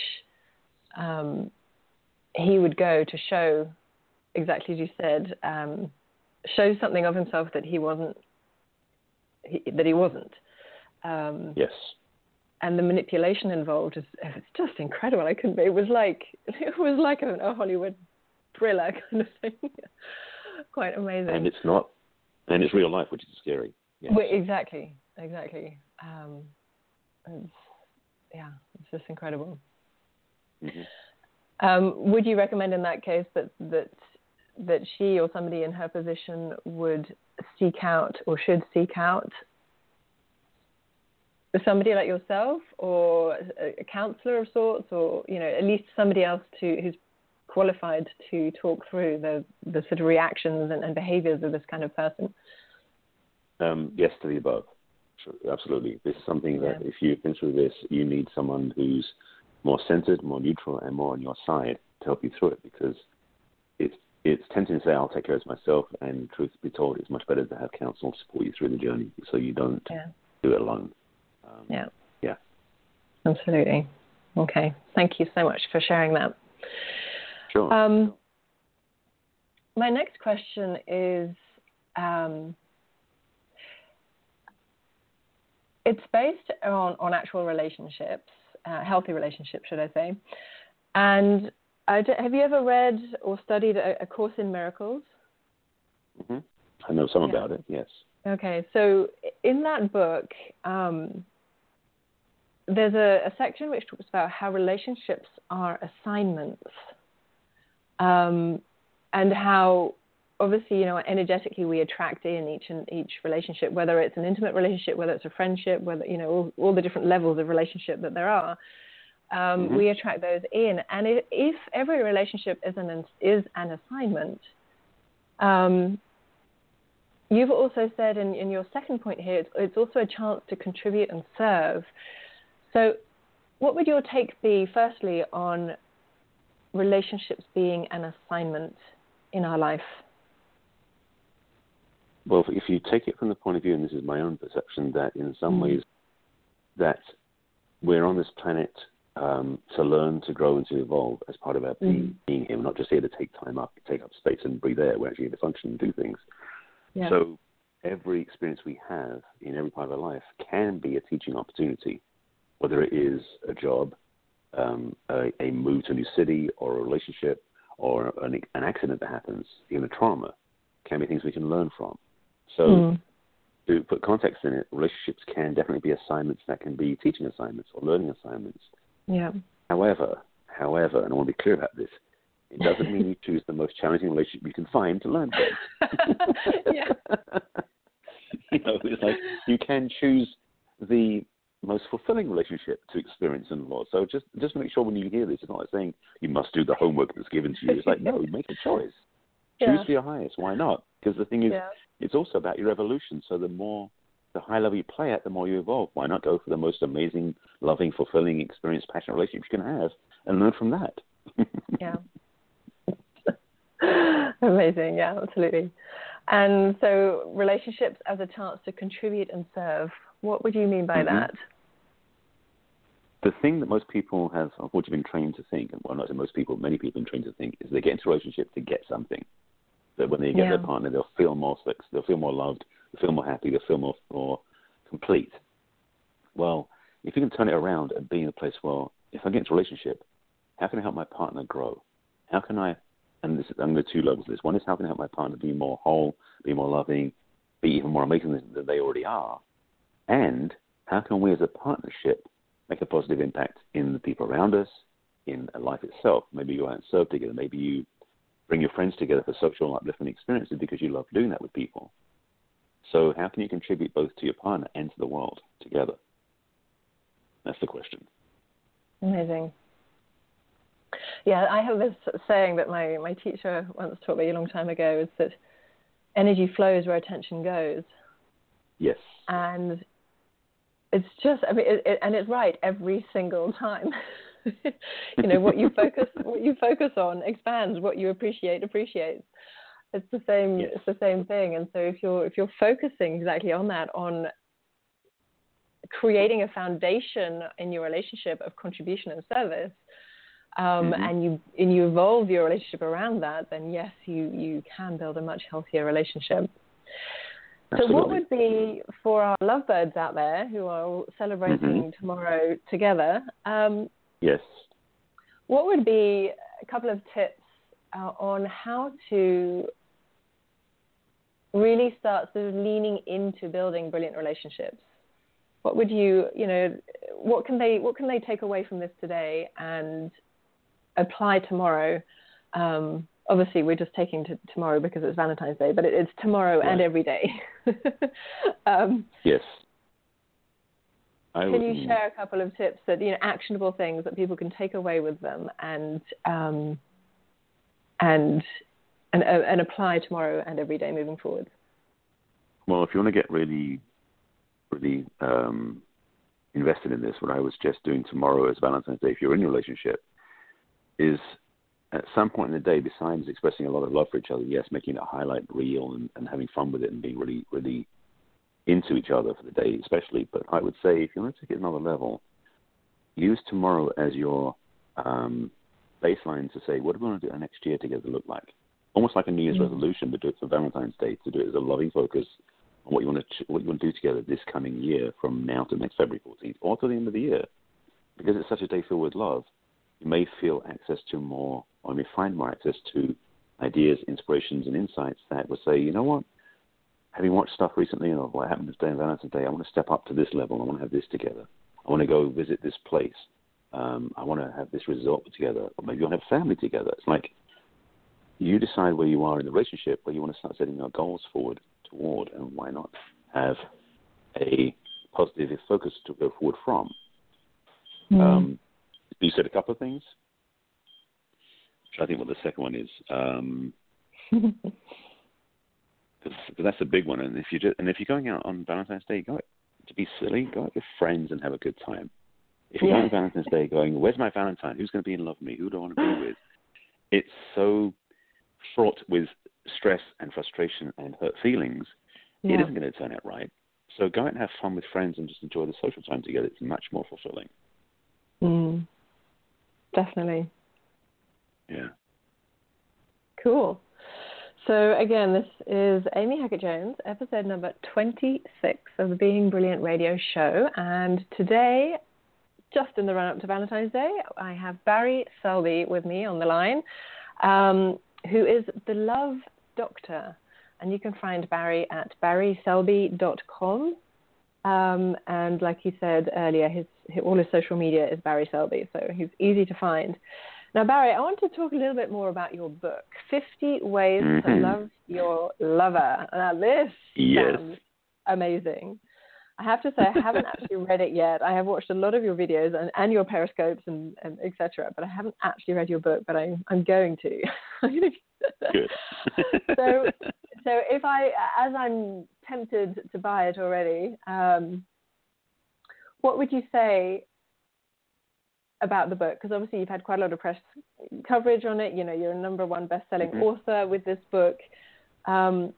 um, he would go to show, exactly as you said, um, show something of himself that he wasn't, he, that he wasn't. Um, yes. And the manipulation involved is it's just incredible. I couldn't be. It was like it was like a, a Hollywood thriller kind of thing. Quite amazing. And it's not, and it's real life, which is scary. Yes. Well, exactly, exactly. Um, it's, yeah, it's just incredible. Mm-hmm. Um, would you recommend in that case that that that she or somebody in her position would seek out or should seek out somebody like yourself, or a counselor of sorts, or, you know, at least somebody else to who's qualified to talk through the, the sort of reactions and, and behaviors of this kind of person? Um, yes to the above. Sure, absolutely. This is something that yeah. if you've been through this, you need someone who's more centered, more neutral, and more on your side to help you through it, because it's it's tempting to say, I'll take care of it myself, and truth be told, it's much better to have counsel support you through the journey so you don't yeah. do it alone. Um, yeah. Yeah. Absolutely. Okay. Thank you so much for sharing that. Sure. Um, my next question is, um, it's based on, on actual relationships, uh, healthy relationships, should I say. And I d- have you ever read or studied A, a Course in Miracles? Mm-hmm. I know some yeah. about it, yes. Okay. So in that book, um, there's a, a section which talks about how relationships are assignments, um, and how obviously, you know, energetically we attract in each and each relationship, whether it's an intimate relationship, whether it's a friendship, whether, you know, all, all the different levels of relationship that there are, um, mm-hmm. we attract those in. And if, if every relationship is an is an assignment, um, you've also said in, in your second point here, it's, it's also a chance to contribute and serve. So what would your take be, firstly, on relationships being an assignment in our life? Well, if you take it from the point of view, and this is my own perception, that in some mm. ways that we're on this planet um, to learn, to grow, and to evolve as part of our mm. being here. We're not just here to take time up, take up space and breathe air. We're actually here to function and do things. Yeah. So every experience we have in every part of our life can be a teaching opportunity, whether it is a job, um, a, a move to a new city, or a relationship, or an, an accident that happens, even a trauma, can be things we can learn from. So mm. to put context in it, relationships can definitely be assignments that can be teaching assignments or learning assignments. Yeah. However, however, and I want to be clear about this, it doesn't mean you choose the most challenging relationship you can find to learn from. Yeah. You know, it's like you can choose the most fulfilling relationship to experience in law. So just just make sure when you hear this, it's not like saying you must do the homework that's given to you. It's like, no, make a choice. Choose Yeah. for your highest. Why not? Because the thing is, Yeah. it's also about your evolution. So the more, the higher level you play at, the more you evolve. Why not go for the most amazing, loving, fulfilling, experienced, passionate relationship you can have and learn from that? Yeah. Amazing. Yeah, absolutely. And so relationships as a chance to contribute and serve. What would you mean by Mm-hmm. that? The thing that most people have, unfortunately, been trained to think, well, not most people, many people have been trained to think, is they get into a relationship to get something. That when they get Yeah. their partner, they'll feel more sex, they'll feel more loved, they'll feel more happy, they'll feel more, more complete. Well, if you can turn it around and be in a place, well, if I get into a relationship, how can I help my partner grow? How can I, and this, I'm going to two levels of this. One is how can I help my partner be more whole, be more loving, be even more amazing than, than they already are? And how can we as a partnership make a positive impact in the people around us, in life itself? Maybe you go out and serve together. Maybe you bring your friends together for social uplifting experiences because you love doing that with people. So how can you contribute both to your partner and to the world together? That's the question. Amazing. Yeah, I have this saying that my, my teacher once taught me a long time ago, is that energy flows where attention goes. Yes. And it's just, I mean, it, it, and it's right every single time. You know, what you focus, what you focus on expands. What you appreciate appreciates. It's the same. Yes. It's the same thing. And so, if you're if you're focusing exactly on that, on creating a foundation in your relationship of contribution and service, um, Mm-hmm. and you and you evolve your relationship around that, then yes, you you can build a much healthier relationship. Absolutely. So what would be, for our lovebirds out there who are all celebrating Mm-hmm. tomorrow together, um, Yes. what would be a couple of tips uh, on how to really start sort of leaning into building brilliant relationships? What would you, you know, what can they, what can they take away from this today and apply tomorrow? Um, obviously, we're just taking to tomorrow because it's Valentine's Day, but it, it's tomorrow Right. and every day. um, Yes. I can would, you share a couple of tips that, you know, actionable things that people can take away with them and um, and and uh, and apply tomorrow and every day moving forward? Well, if you want to get really, really um, invested in this, what I was just doing tomorrow as Valentine's Day, if you're in a relationship, is at some point in the day, besides expressing a lot of love for each other, yes, making it a highlight reel and, and having fun with it and being really, really into each other for the day especially, but I would say if you want to take it another level, use tomorrow as your um, baseline to say, what do we want to do our next year together look like? Almost like a New Year's mm-hmm. resolution, but do it for Valentine's Day, to do it as a loving focus on what you want to what you want to do together this coming year from now to next February fourteenth or to the end of the year. Because it's such a day filled with love, you may feel access to more, or you may find more access to ideas, inspirations, and insights that will say, you know what, having watched stuff recently, you know, what happened this day on Valentine's Day, I want to step up to this level. I want to have this together. I want to go visit this place. Um, I want to have this resort together. Or maybe you want to have family together. It's like you decide where you are in the relationship, where you want to start setting our goals forward toward, and why not have a positive focus to go forward from. Mm. Um, you said a couple of things. I think what the second one is. Um, Because that's a big one, and if you just, and if you're going out on Valentine's Day, go out, to be silly, go out with friends and have a good time. If you're yeah. going on Valentine's Day, going, "Where's my Valentine? Who's going to be in love with me? Who do I want to be with?" It's so fraught with stress and frustration and hurt feelings. Yeah. It isn't going to turn out right. So go out and have fun with friends and just enjoy the social time together. It's much more fulfilling. Mm. Definitely. Yeah. Cool. So again, this is Amy Hackett-Jones, episode number twenty-six of the Being Brilliant radio show. And today, just in the run-up to Valentine's Day, I have Barry Selby with me on the line, um, who is the love doctor. and you can find Barry at barry selby dot com. Um, and like he said earlier, his, his all his social media is Barry Selby, so he's easy to find. Now, Barry, I want to talk a little bit more about your book, fifty Ways mm-hmm. to Love Your Lover. Now, this yes. sounds amazing. I have to say, I haven't actually read it yet. I have watched a lot of your videos and, and your periscopes and, and et cetera, but I haven't actually read your book, but I, I'm going to. Good. so, so if I, as I'm tempted to buy it already, um, what would you say about the book? Because obviously you've had quite a lot of press coverage on it. You know, you're a number one best-selling mm-hmm. author with this book. Um,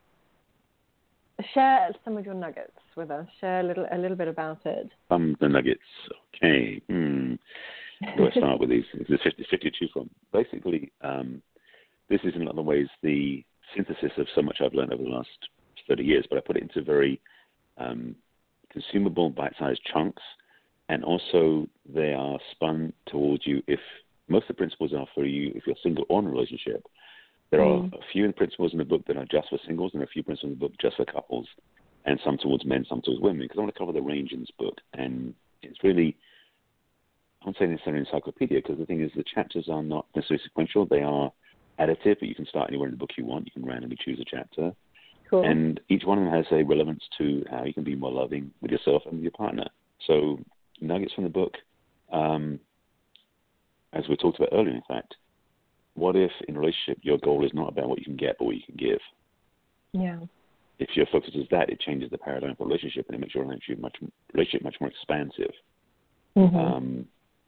share some of your nuggets with us. Share a little, a little bit about it. Um, the nuggets. Okay. Hmm. Where do I start with these? There's fifty, fifty to choose from. Basically, um, this is in a lot of ways the synthesis of so much I've learned over the last thirty years, but I put it into very um, consumable, bite-sized chunks, and also they are spun towards you if most of the principles are for you if you're single or in a relationship. There mm. are a few principles in the book that are just for singles, and a few principles in the book just for couples, and some towards men, some towards women, because I want to cover the range in this book. And it's really, I won't say necessarily an encyclopedia, because the thing is the chapters are not necessarily sequential. They are additive, but you can start anywhere in the book you want. You can randomly choose a chapter. Cool. And each one of them has a relevance to how you can be more loving with yourself and with your partner. So nuggets from the book, um, as we talked about earlier, in fact, what if in a relationship your goal is not about what you can get, but what you can give? Yeah. If your focus is that, it changes the paradigm for a relationship, and it makes your relationship much, relationship much more expansive. Mm-hmm. Um,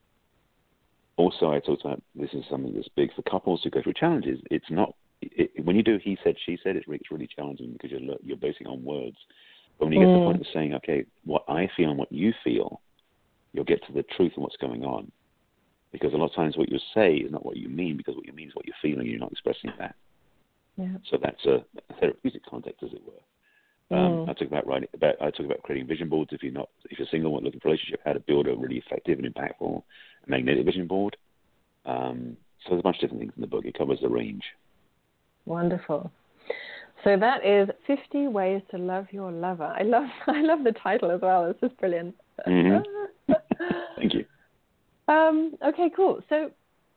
also, I talked about this is something that's big for couples who go through challenges. It's not it, when you do he said, she said, it's really, it's really challenging because you're you're basing on words. But when you get mm. to the point of saying, okay, what I feel and what you feel, you'll get to the truth of what's going on. Because a lot of times what you say is not what you mean, because what you mean is what you're feeling, and you're not expressing that. Yeah. So that's a, a therapeutic context, as it were. Um, mm. I talk about writing about I talk about creating vision boards. If you're not, if you're single and looking for a relationship, how to build a really effective and impactful magnetic vision board. Um, so there's a bunch of different things in the book. It covers the range. Wonderful. So that is fifty Ways to Love Your Lover. I love I love the title as well. It's just brilliant. Mm-hmm. Thank you. Um, okay, cool. So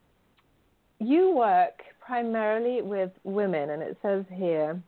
you work primarily with women, and it says here,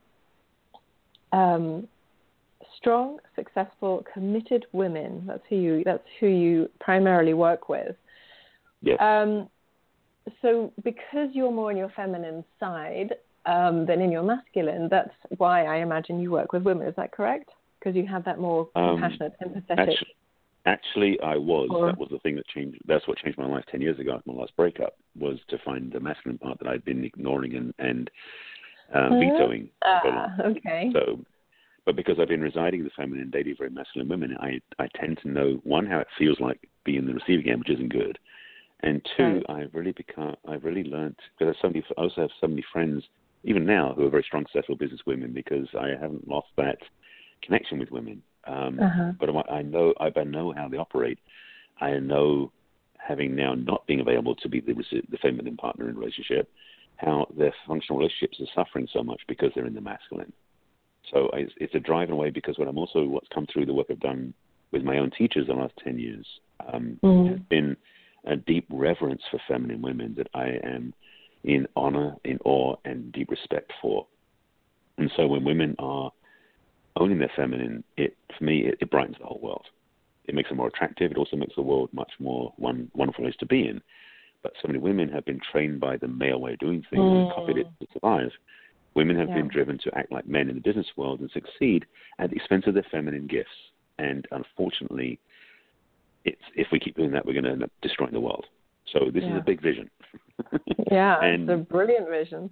um, strong, successful, committed women. That's who you. That's who you primarily work with. Yes. Um, so because you're more on your feminine side um, than in your masculine, that's why I imagine you work with women. Is that correct? Because you have that more um, compassionate, empathetic. Actually, actually, I was. Or, that was the thing that changed. That's what changed my life ten years ago. My last breakup was to find the masculine part that I'd been ignoring and and um, vetoing. Ah, okay. So, but because I've been residing in the feminine, dating very masculine women, I I tend to know, one, how it feels like being in the receiving end, which isn't good. And two, right. I've really become, I've really learned, because I, so many, I also have so many friends, even now, who are very strong, successful business women, because I haven't lost that connection with women. Um, uh-huh. But I know, I know how they operate. I know, having now not being available to be the, the feminine partner in a relationship, how their functional relationships are suffering so much because they're in the masculine. So I, it's a driving away, because what I'm also, what's come through the work I've done with my own teachers the last ten years, um, mm-hmm. has been a deep reverence for feminine women that I am in honor, in awe, and deep respect for. And so when women are owning their feminine, it for me, it, it brightens the whole world. It makes them more attractive. It also makes the world much more one wonderful place to be in. But so many women have been trained by the male way of doing things mm. and copied it to survive. Women have yeah. been driven to act like men in the business world and succeed at the expense of their feminine gifts. And unfortunately, it's, if we keep doing that, we're going to end up destroying the world. So this yeah. is a big vision. yeah, and, it's a brilliant vision.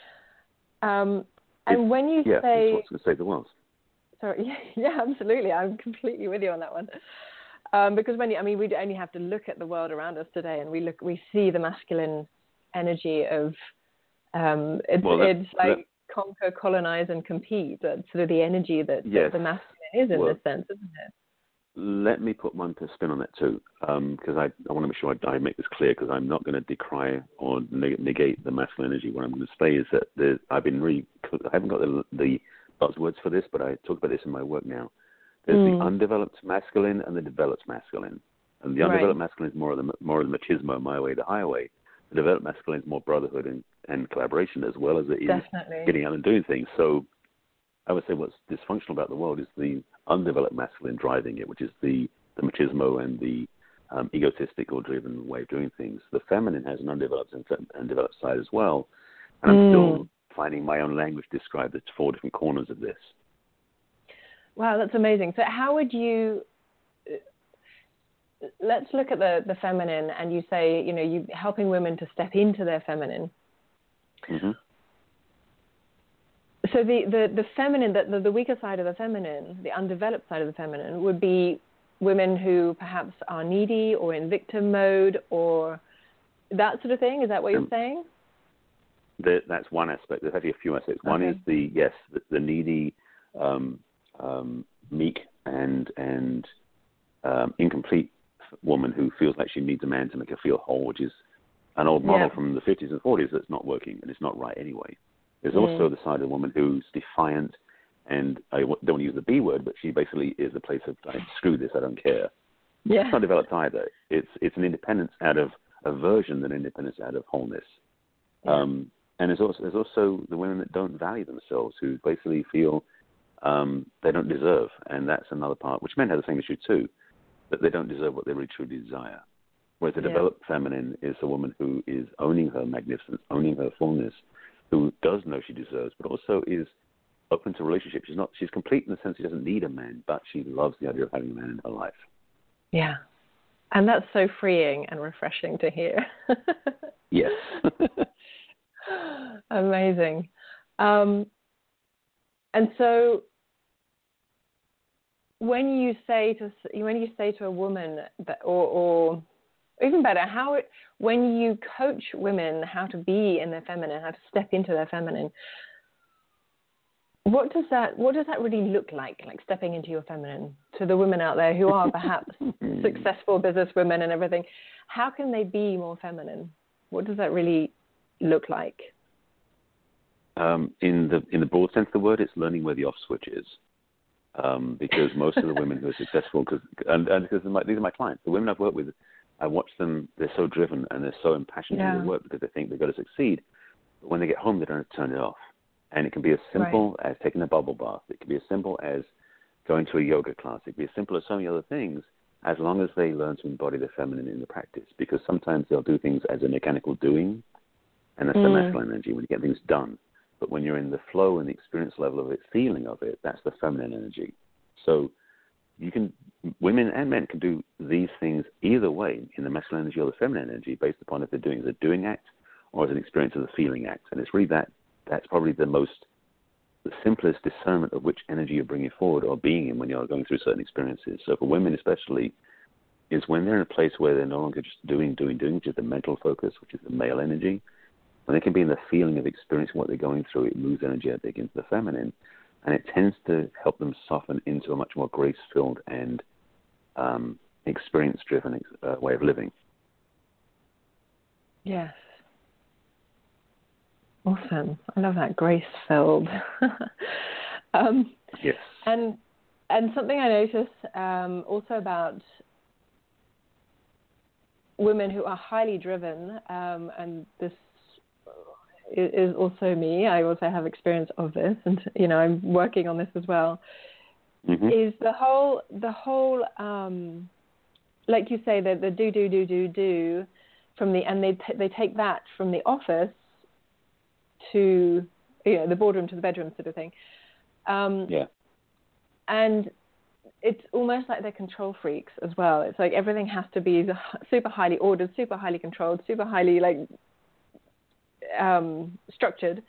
Um, and when you yeah, say... it's what's going to save the world. Sorry, yeah, yeah, absolutely. I'm completely with you on that one. Um, because when you, I mean, we only have to look at the world around us today, and we look, we see the masculine energy of, um, it's, well, that, it's like that, conquer, colonize, and compete. That's sort of the energy that, yes. that the masculine is in well, this sense, isn't it? Let me put one spin on that too, because um, I, I want to make sure I, I make this clear, because I'm not going to decry or negate the masculine energy. What I'm going to say is that I've been really, I haven't got the, the buzzwords for this, but I talk about this in my work now. There's mm. the undeveloped masculine and the developed masculine. And the undeveloped right. masculine is more of the more of the machismo, my way, the highway. The developed masculine is more brotherhood and, and collaboration, as well as it is Definitely. getting out and doing things. So I would say what's dysfunctional about the world is the undeveloped masculine driving it, which is the, the machismo and the um, egotistic or driven way of doing things. The feminine has an undeveloped and, and developed side as well. And I'm mm. still finding my own language to describe the four different corners of this. Wow, that's amazing. So how would you... Let's look at the, the feminine, and you say, you know, you helping women to step into their feminine. Mm-hmm. So the, the, the feminine, the, the weaker side of the feminine, the undeveloped side of the feminine, would be women who perhaps are needy or in victim mode or that sort of thing. Is that what you're um, saying? The, that's one aspect. There's actually a few aspects. One okay. is the, yes, the, the needy, um, um, meek and, and um, incomplete woman who feels like she needs a man to make her feel whole, which is an old model yeah. from the fifties and forties that's not working, and it's not right anyway. There's mm. also the side of the woman who's defiant, and I don't want to use the B word, but she basically is a place of like, screw this, I don't care. Yeah. It's not developed either. It's it's an independence out of aversion than independence out of wholeness. Yeah. Um, and there's also there's also the women that don't value themselves, who basically feel um, they don't deserve, and that's another part, which men have the same issue too, that they don't deserve what they really truly desire. Whereas the yeah. developed feminine is a woman who is owning her magnificence, owning her fullness, who does know she deserves, but also is open to relationships. She's not, she's complete in the sense she doesn't need a man, but she loves the idea of having a man in her life. Yeah. And that's so freeing and refreshing to hear. Yes. Amazing. Um, and so when you say to when you say to a woman that, or, or even better, how it, when you coach women how to be in their feminine, how to step into their feminine, what does that what does that really look like? Like stepping into your feminine, to the women out there who are perhaps successful business women and everything, how can they be more feminine? What does that really look like? Um, in the in the broad sense of the word, it's learning where the off switch is. Um, because most of the women who are successful, cause, and, and because my, these are my clients, the women I've worked with, I watch them, they're so driven and they're so impassioned yeah. in their work because they think they've got to succeed. But when they get home, they don't have to turn it off. And it can be as simple right. as taking a bubble bath. It can be as simple as going to a yoga class. It can be as simple as so many other things, as long as they learn to embody their feminine in the practice. Because sometimes they'll do things as a mechanical doing, and that's mm. the masculine energy when you get things done. But when you're in the flow and the experience level of it, feeling of it, that's the feminine energy. So you can, women and men can do these things either way, in the masculine energy or the feminine energy, based upon if they're doing it as a doing act or as an experience of the feeling act. And it's really that, that's probably the most, the simplest discernment of which energy you're bringing forward or being in when you're going through certain experiences. So for women especially, is when they're in a place where they're no longer just doing, doing, doing, which is the mental focus, which is the male energy. When they can be in the feeling of experiencing what they're going through, it moves energy out into the feminine, and it tends to help them soften into a much more grace-filled and um, experience-driven uh, way of living. Yes. Awesome. I love that, grace-filled. um, yes. And and something I notice um, also about women who are highly driven, um, and this is also me. I also have experience of this, and you know I'm working on this as well. Mm-hmm. Is the whole the whole um, like you say, the the do do do do do from the and they t- they take that from the office to you know the boardroom to the bedroom sort of thing. Um, yeah. And it's almost like they're control freaks as well. It's like everything has to be super highly ordered, super highly controlled, super highly like. Um, structured.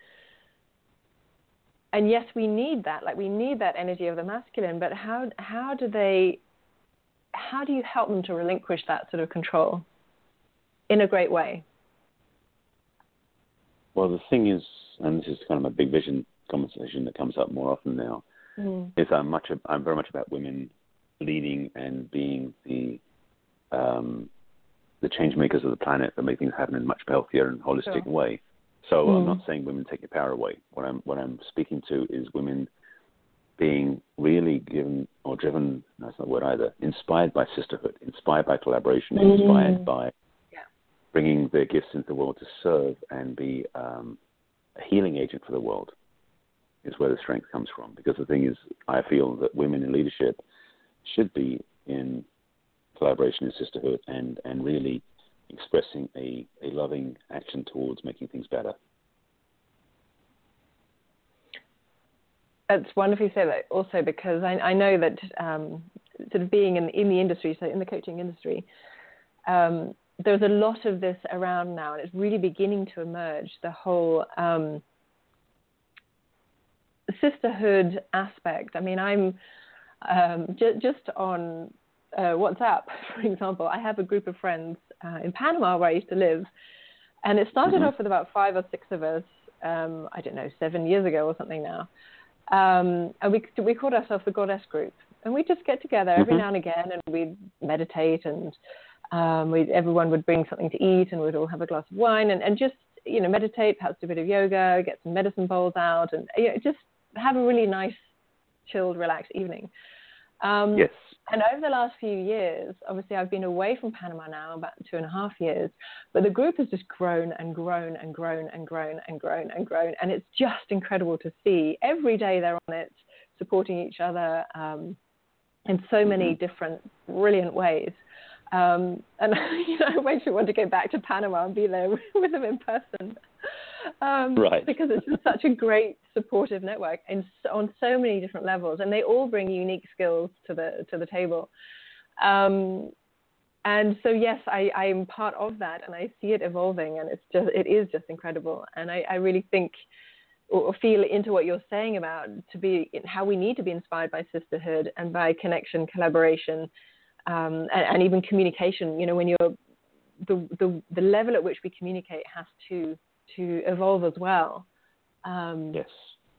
And yes, we need that. Like we need that energy of the masculine. But how how do they? How do you help them to relinquish that sort of control in a great way? Well, the thing is, and this is kind of a big vision conversation that comes up more often now, mm. is I'm much I'm very much about women leading and being the um, the change makers of the planet that make things happen in a much healthier and holistic sure. way. So mm. I'm not saying women take your power away. What I'm what I'm speaking to is women being really given or driven, that's not the word either, inspired by sisterhood, inspired by collaboration, mm-hmm. inspired by yeah. bringing their gifts into the world to serve and be um, a healing agent for the world is where the strength comes from. Because the thing is, I feel that women in leadership should be in collaboration and sisterhood and, and really expressing a, a loving action towards making things better. It's wonderful you say that also, because I, I know that um, sort of being in, in the industry, so in the coaching industry, um, there's a lot of this around now, and it's really beginning to emerge, the whole um, sisterhood aspect. I mean, I'm um, j- just on uh, WhatsApp, for example, I have a group of friends uh, in Panama where I used to live, and it started mm-hmm. off with about five or six of us, um, I don't know, seven years ago or something now. Um, and we we called ourselves the Goddess Group, and we just get together every mm-hmm. now and again, and we'd meditate, and um, we everyone would bring something to eat, and we'd all have a glass of wine, and, and just you know meditate, perhaps do a bit of yoga, get some medicine bowls out, and you know, just have a really nice, chilled, relaxed evening. Um, yes. And over the last few years, obviously I've been away from Panama now about two and a half years, but the group has just grown and grown and grown and grown and grown and grown. And it's just incredible to see. Every day they're on it, supporting each other um, in so many different brilliant ways. Um, and you know, I actually want to go back to Panama and be there with them in person. Um, right. Because it's just such a great supportive network and on so many different levels, and they all bring unique skills to the to the table. Um, and so yes, I, I'm part of that, and I see it evolving, and it's just it is just incredible. And I, I really think or feel into what you're saying about to be how we need to be inspired by sisterhood and by connection, collaboration, um, and, and even communication. You know, when you're the, the the level at which we communicate has to to evolve as well. Um, yes.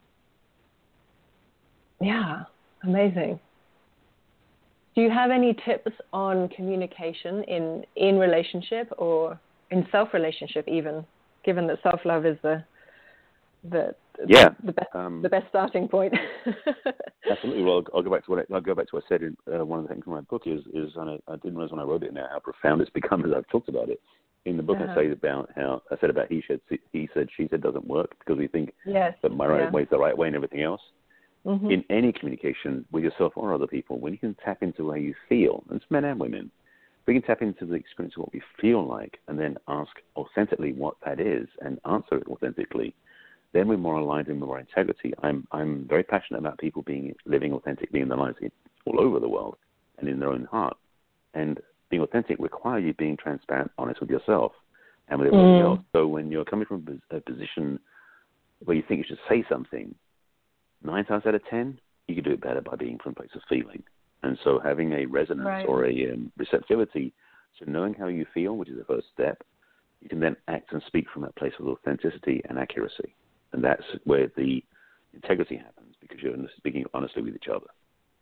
Yeah, amazing. Do you have any tips on communication in, in relationship or in self-relationship even, given that self-love is the the yeah. the best um, the best starting point? Absolutely. Well, I'll go back to what I, I'll go back to what I said in uh, one of the things in my book is is and I, I didn't realize when I wrote it now how profound it's become as I've talked about it. In the book, uh-huh. I say about how I said about he said he said she said doesn't work because we think yes. that my right yeah. way is the right way and everything else. Mm-hmm. In any communication with yourself or other people, when you can tap into how you feel, and it's men and women, we can tap into the experience of what we feel like and then ask authentically what that is and answer it authentically. Then we're more aligned in more integrity. I'm I'm very passionate about people being living authentically in their lives all over the world and in their own heart. And being authentic requires you being transparent, honest with yourself and with everybody mm. else. So when you're coming from a position where you think you should say something, nine times out of ten, you can do it better by being from a place of feeling. And so having a resonance right. or a um, receptivity, so knowing how you feel, which is the first step, you can then act and speak from that place of authenticity and accuracy. And that's where the integrity happens, because you're speaking honestly with each other.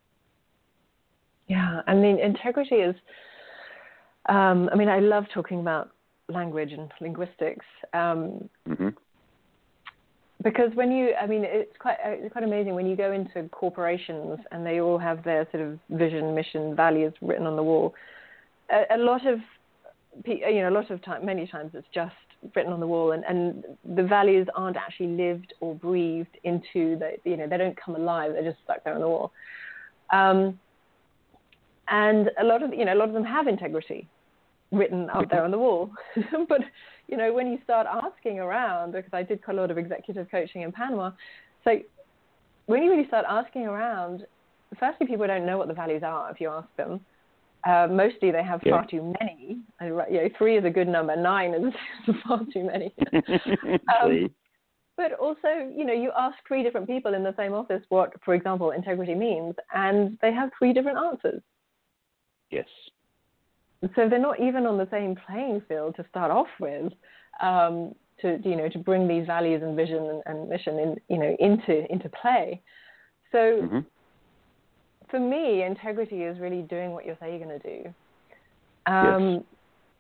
Yeah, I mean, integrity is, um, I mean, I love talking about language and linguistics. Um, mm-hmm. Because when you, I mean, it's quite it's quite amazing when you go into corporations and they all have their sort of vision, mission, values written on the wall. A, a lot of, you know, a lot of time, many times it's just written on the wall, and, and the values aren't actually lived or breathed into the, you know, they don't come alive. They're just stuck there on the wall. Um, and a lot of, you know, a lot of them have integrity written up there on the wall, but you know, when you start asking around, because I did quite a lot of executive coaching in Panama, so when you really start asking around, firstly, people don't know what the values are if you ask them. Uh, mostly they have yeah. far too many. You know, three is a good number, nine is far too many. um, but also, you know, you ask three different people in the same office what, for example, integrity means, and they have three different answers. Yes. So they're not even on the same playing field to start off with, um, to you know, to bring these values and vision and, and mission in, you know, into into play. So mm-hmm. for me, integrity is really doing what you say you're going to do, um, yes.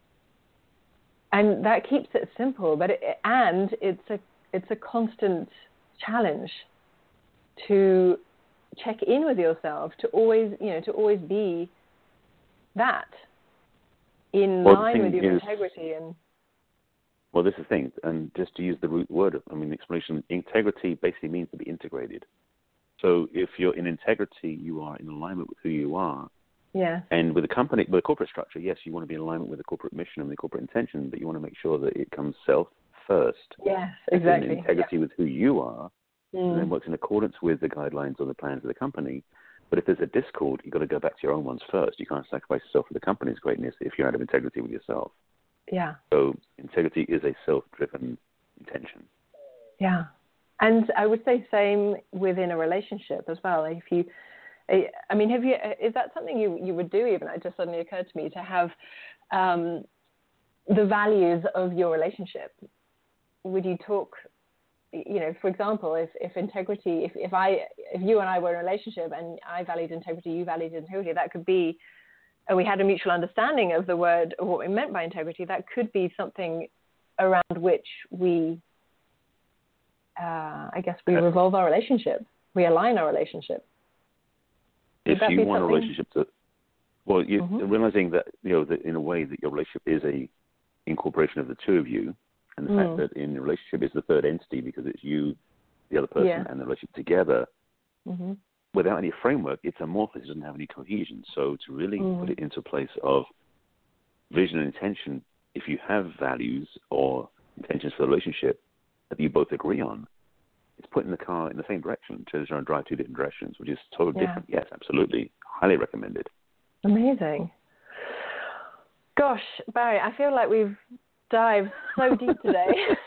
and that keeps it simple. But it, and it's a it's a constant challenge to check in with yourself to always, you know, to always be that in well, line with your is, integrity and. Well, this is the thing, and just to use the root word, of, I mean, the explanation, integrity basically means to be integrated. So if you're in integrity, you are in alignment with who you are. Yeah. And with a company, with a corporate structure, yes, you want to be in alignment with the corporate mission and the corporate intention, but you want to make sure that it comes self first. Yes, exactly. In integrity yeah. with who you are, mm. and then works in accordance with the guidelines or the plans of the company. But if there's a discord, you've got to go back to your own ones first. You can't sacrifice yourself for the company's greatness if you're out of integrity with yourself. Yeah. So integrity is a self-driven intention. Yeah. And I would say same within a relationship as well. If you, I mean, have you, is that something you, you would do even? It just suddenly occurred to me to have um, the values of your relationship. Would you talk, you know, for example, if, if integrity, if, if I, if you and I were in a relationship and I valued integrity, you valued integrity, that could be, and we had a mutual understanding of the word, of what we meant by integrity, that could be something around which we, uh, I guess, we revolve our relationship, we align our relationship. If you want something? a relationship to, well, you mm-hmm. realizing that, you know, that in a way that your relationship is a incorporation of the two of you, and the mm. fact that in a relationship is the third entity because it's you, the other person, yeah. and the relationship together. Mm-hmm. Without any framework, it's amorphous. It doesn't have any cohesion. So to really mm. put it into a place of vision and intention, if you have values or intentions for the relationship that you both agree on, it's putting the car in the same direction. So trying to drive two different directions, which is totally yeah. different. Yes, absolutely. Highly recommended. Amazing. Gosh, Barry, I feel like we've dived so deep today.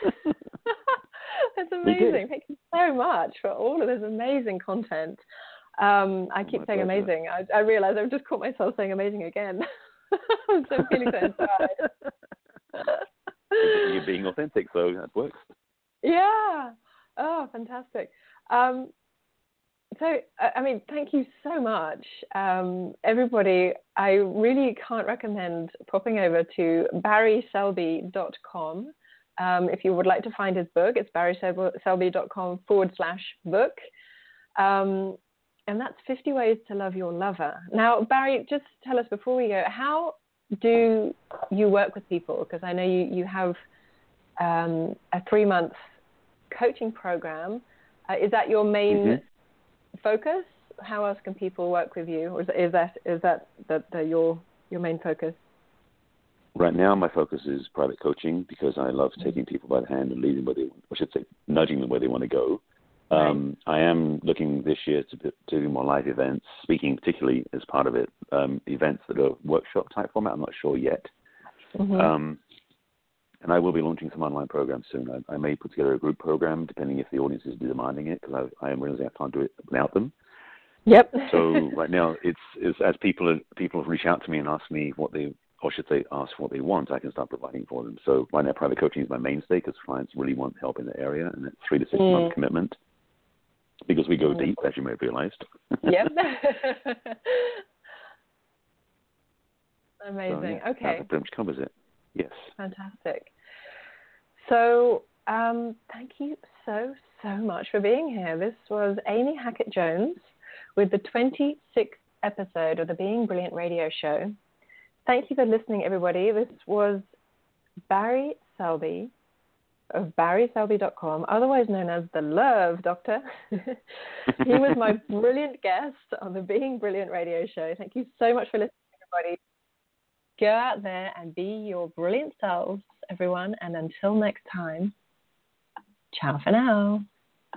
That's amazing. Thank you so much for all of this amazing content. Um, I keep My saying pleasure. amazing. I, I realize I've just caught myself saying amazing again. I'm so feeling so inspired. You're being authentic, so that works. Yeah. Oh, fantastic. Um, so, I mean, thank you so much. Um, everybody, I really can't recommend popping over to barry selby dot com. Um, if you would like to find his book, it's barry selby dot com forward slash book. Um, and that's fifty Ways to Love Your Lover. Now, Barry, just tell us before we go, how do you work with people? Because I know you, you have um, a three-month coaching program. Uh, is that your main mm-hmm. focus? How else can people work with you? Or is, is that is that the, the, your your main focus? Right now, my focus is private coaching because I love taking people by the hand and leading where they, I should say, nudging them where they want to go. Right. Um, I am looking this year to, to do more live events, speaking particularly as part of it, um, events that are workshop type format. I'm not sure yet. Mm-hmm. Um, and I will be launching some online programs soon. I, I may put together a group program depending if the audience is demanding it because I, I am realizing I can't do it without them. Yep. So right now, it's, it's as people people have reached out to me and asked me what they, or should they ask what they want, I can start providing for them. So right now, private coaching is my mainstay because clients really want help in the area, and it's three to six mm. month commitment because we go mm. deep, as you may have realized. Yep. Amazing. So, yeah, okay. That pretty much covers it. Yes. Fantastic. So um, thank you so, so much for being here. This was Amy Hackett-Jones with the twenty-sixth episode of the Being Brilliant radio show. Thank you for listening, everybody. This was Barry Selby of barry selby dot com, otherwise known as the Love Doctor. He was my brilliant guest on the Being Brilliant radio show. Thank you so much for listening, everybody. Go out there and be your brilliant selves, everyone. And until next time, ciao for now.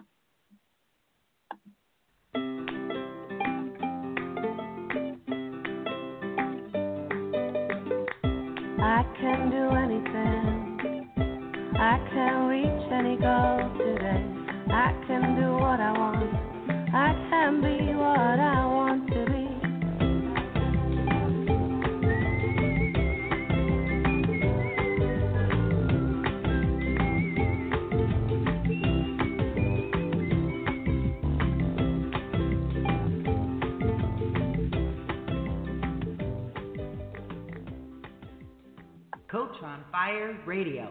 I can do anything. I can reach any goal today. I can do what I want. I can be what I want to be. Coach on Fire Radio.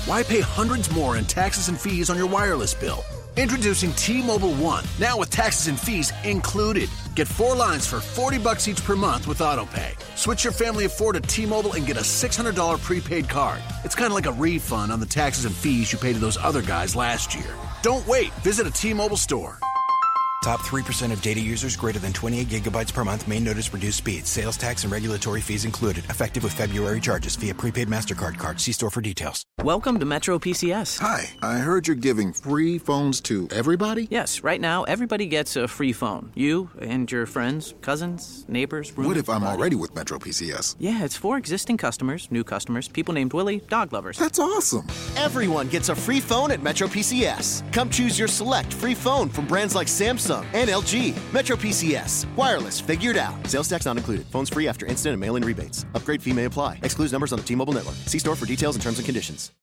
Why pay hundreds more in taxes and fees on your wireless bill? Introducing T-Mobile One, now with taxes and fees included. Get four lines for forty bucks each per month with AutoPay. Switch your family of four to T-Mobile and get a six hundred dollars prepaid card. It's kind of like a refund on the taxes and fees you paid to those other guys last year. Don't wait. Visit a T-Mobile store. Top three percent of data users greater than twenty-eight gigabytes per month may notice reduced speeds. Sales tax and regulatory fees included. Effective with February charges via prepaid MasterCard card. See store for details. Welcome to Metro P C S. Hi, I heard you're giving free phones to everybody? Yes, right now everybody gets a free phone. You and your friends, cousins, neighbors, roommates. What if I'm already with Metro P C S? Yeah, it's for existing customers, new customers, people named Willie, dog lovers. That's awesome. Everyone gets a free phone at Metro P C S. Come choose your select free phone from brands like Samsung and L G. Metro P C S. Wireless figured out. Sales tax not included. Phones free after instant and mail-in rebates. Upgrade fee may apply. Excludes numbers on the T-Mobile network. See store for details and terms and conditions.